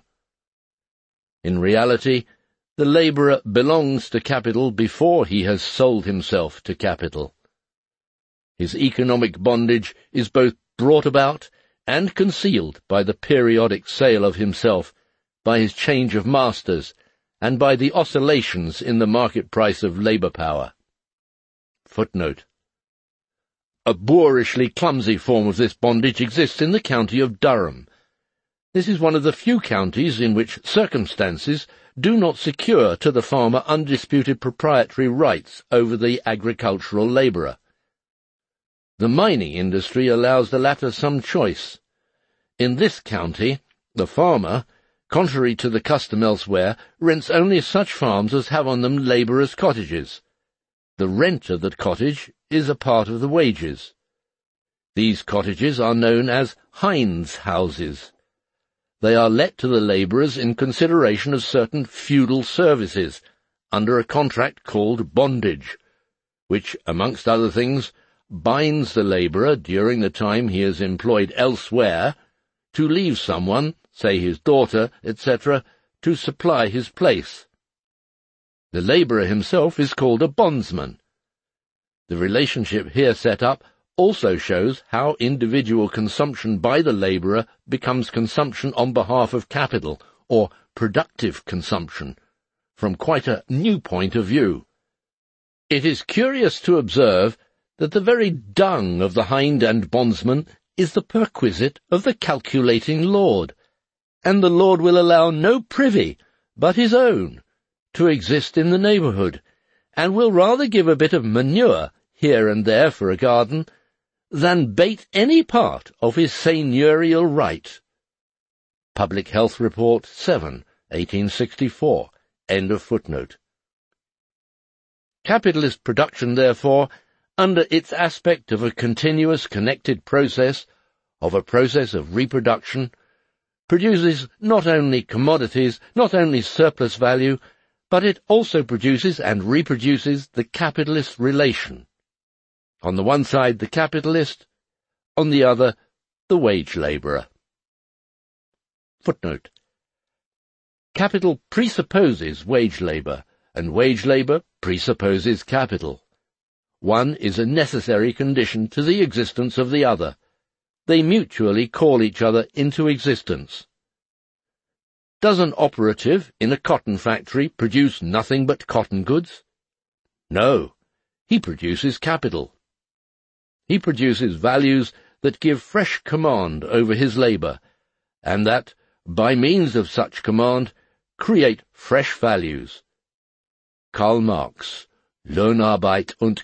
S1: In reality, the labourer belongs to capital before he has sold himself to capital. His economic bondage is both brought about and concealed by the periodic sale of himself, by his change of masters, and by the oscillations in the market price of labour power. Footnote. A boorishly clumsy form of this bondage exists in the county of Durham. This is one of the few counties in which circumstances do not secure to the farmer undisputed proprietary rights over the agricultural labourer. The mining industry allows the latter some choice. In this county, the farmer, contrary to the custom elsewhere, rents only such farms as have on them labourers' cottages. The rent of the cottage is a part of the wages. These cottages are known as hinds houses. They are let to the labourers in consideration of certain feudal services, under a contract called bondage, which, amongst other things, binds the labourer during the time he is employed elsewhere to leave someone, say his daughter, etc., to supply his place. The labourer himself is called a bondsman. The relationship here set up also shows how individual consumption by the labourer becomes consumption on behalf of capital, or productive consumption, from quite a new point of view. It is curious to observe that the very dung of the hind and bondsman is the perquisite of the calculating lord, and the lord will allow no privy but his own to exist in the neighbourhood, and will rather give a bit of manure here and there for a garden than bate any part of his seigneurial right. Public Health Report 7, 1864, end of footnote. Capitalist production, therefore, under its aspect of a continuous connected process, of a process of reproduction, produces not only commodities, not only surplus value, but it also produces and reproduces the capitalist relation. On the one side the capitalist, on the other the wage labourer. Footnote. Capital presupposes wage labour, and wage labour presupposes capital. One is a necessary condition to the existence of the other. They mutually call each other into existence. Does an operative in a cotton factory produce nothing but cotton goods? No, he produces capital. He produces values that give fresh command over his labour, and that, by means of such command, create fresh values. Karl Marx, Lohnarbeit und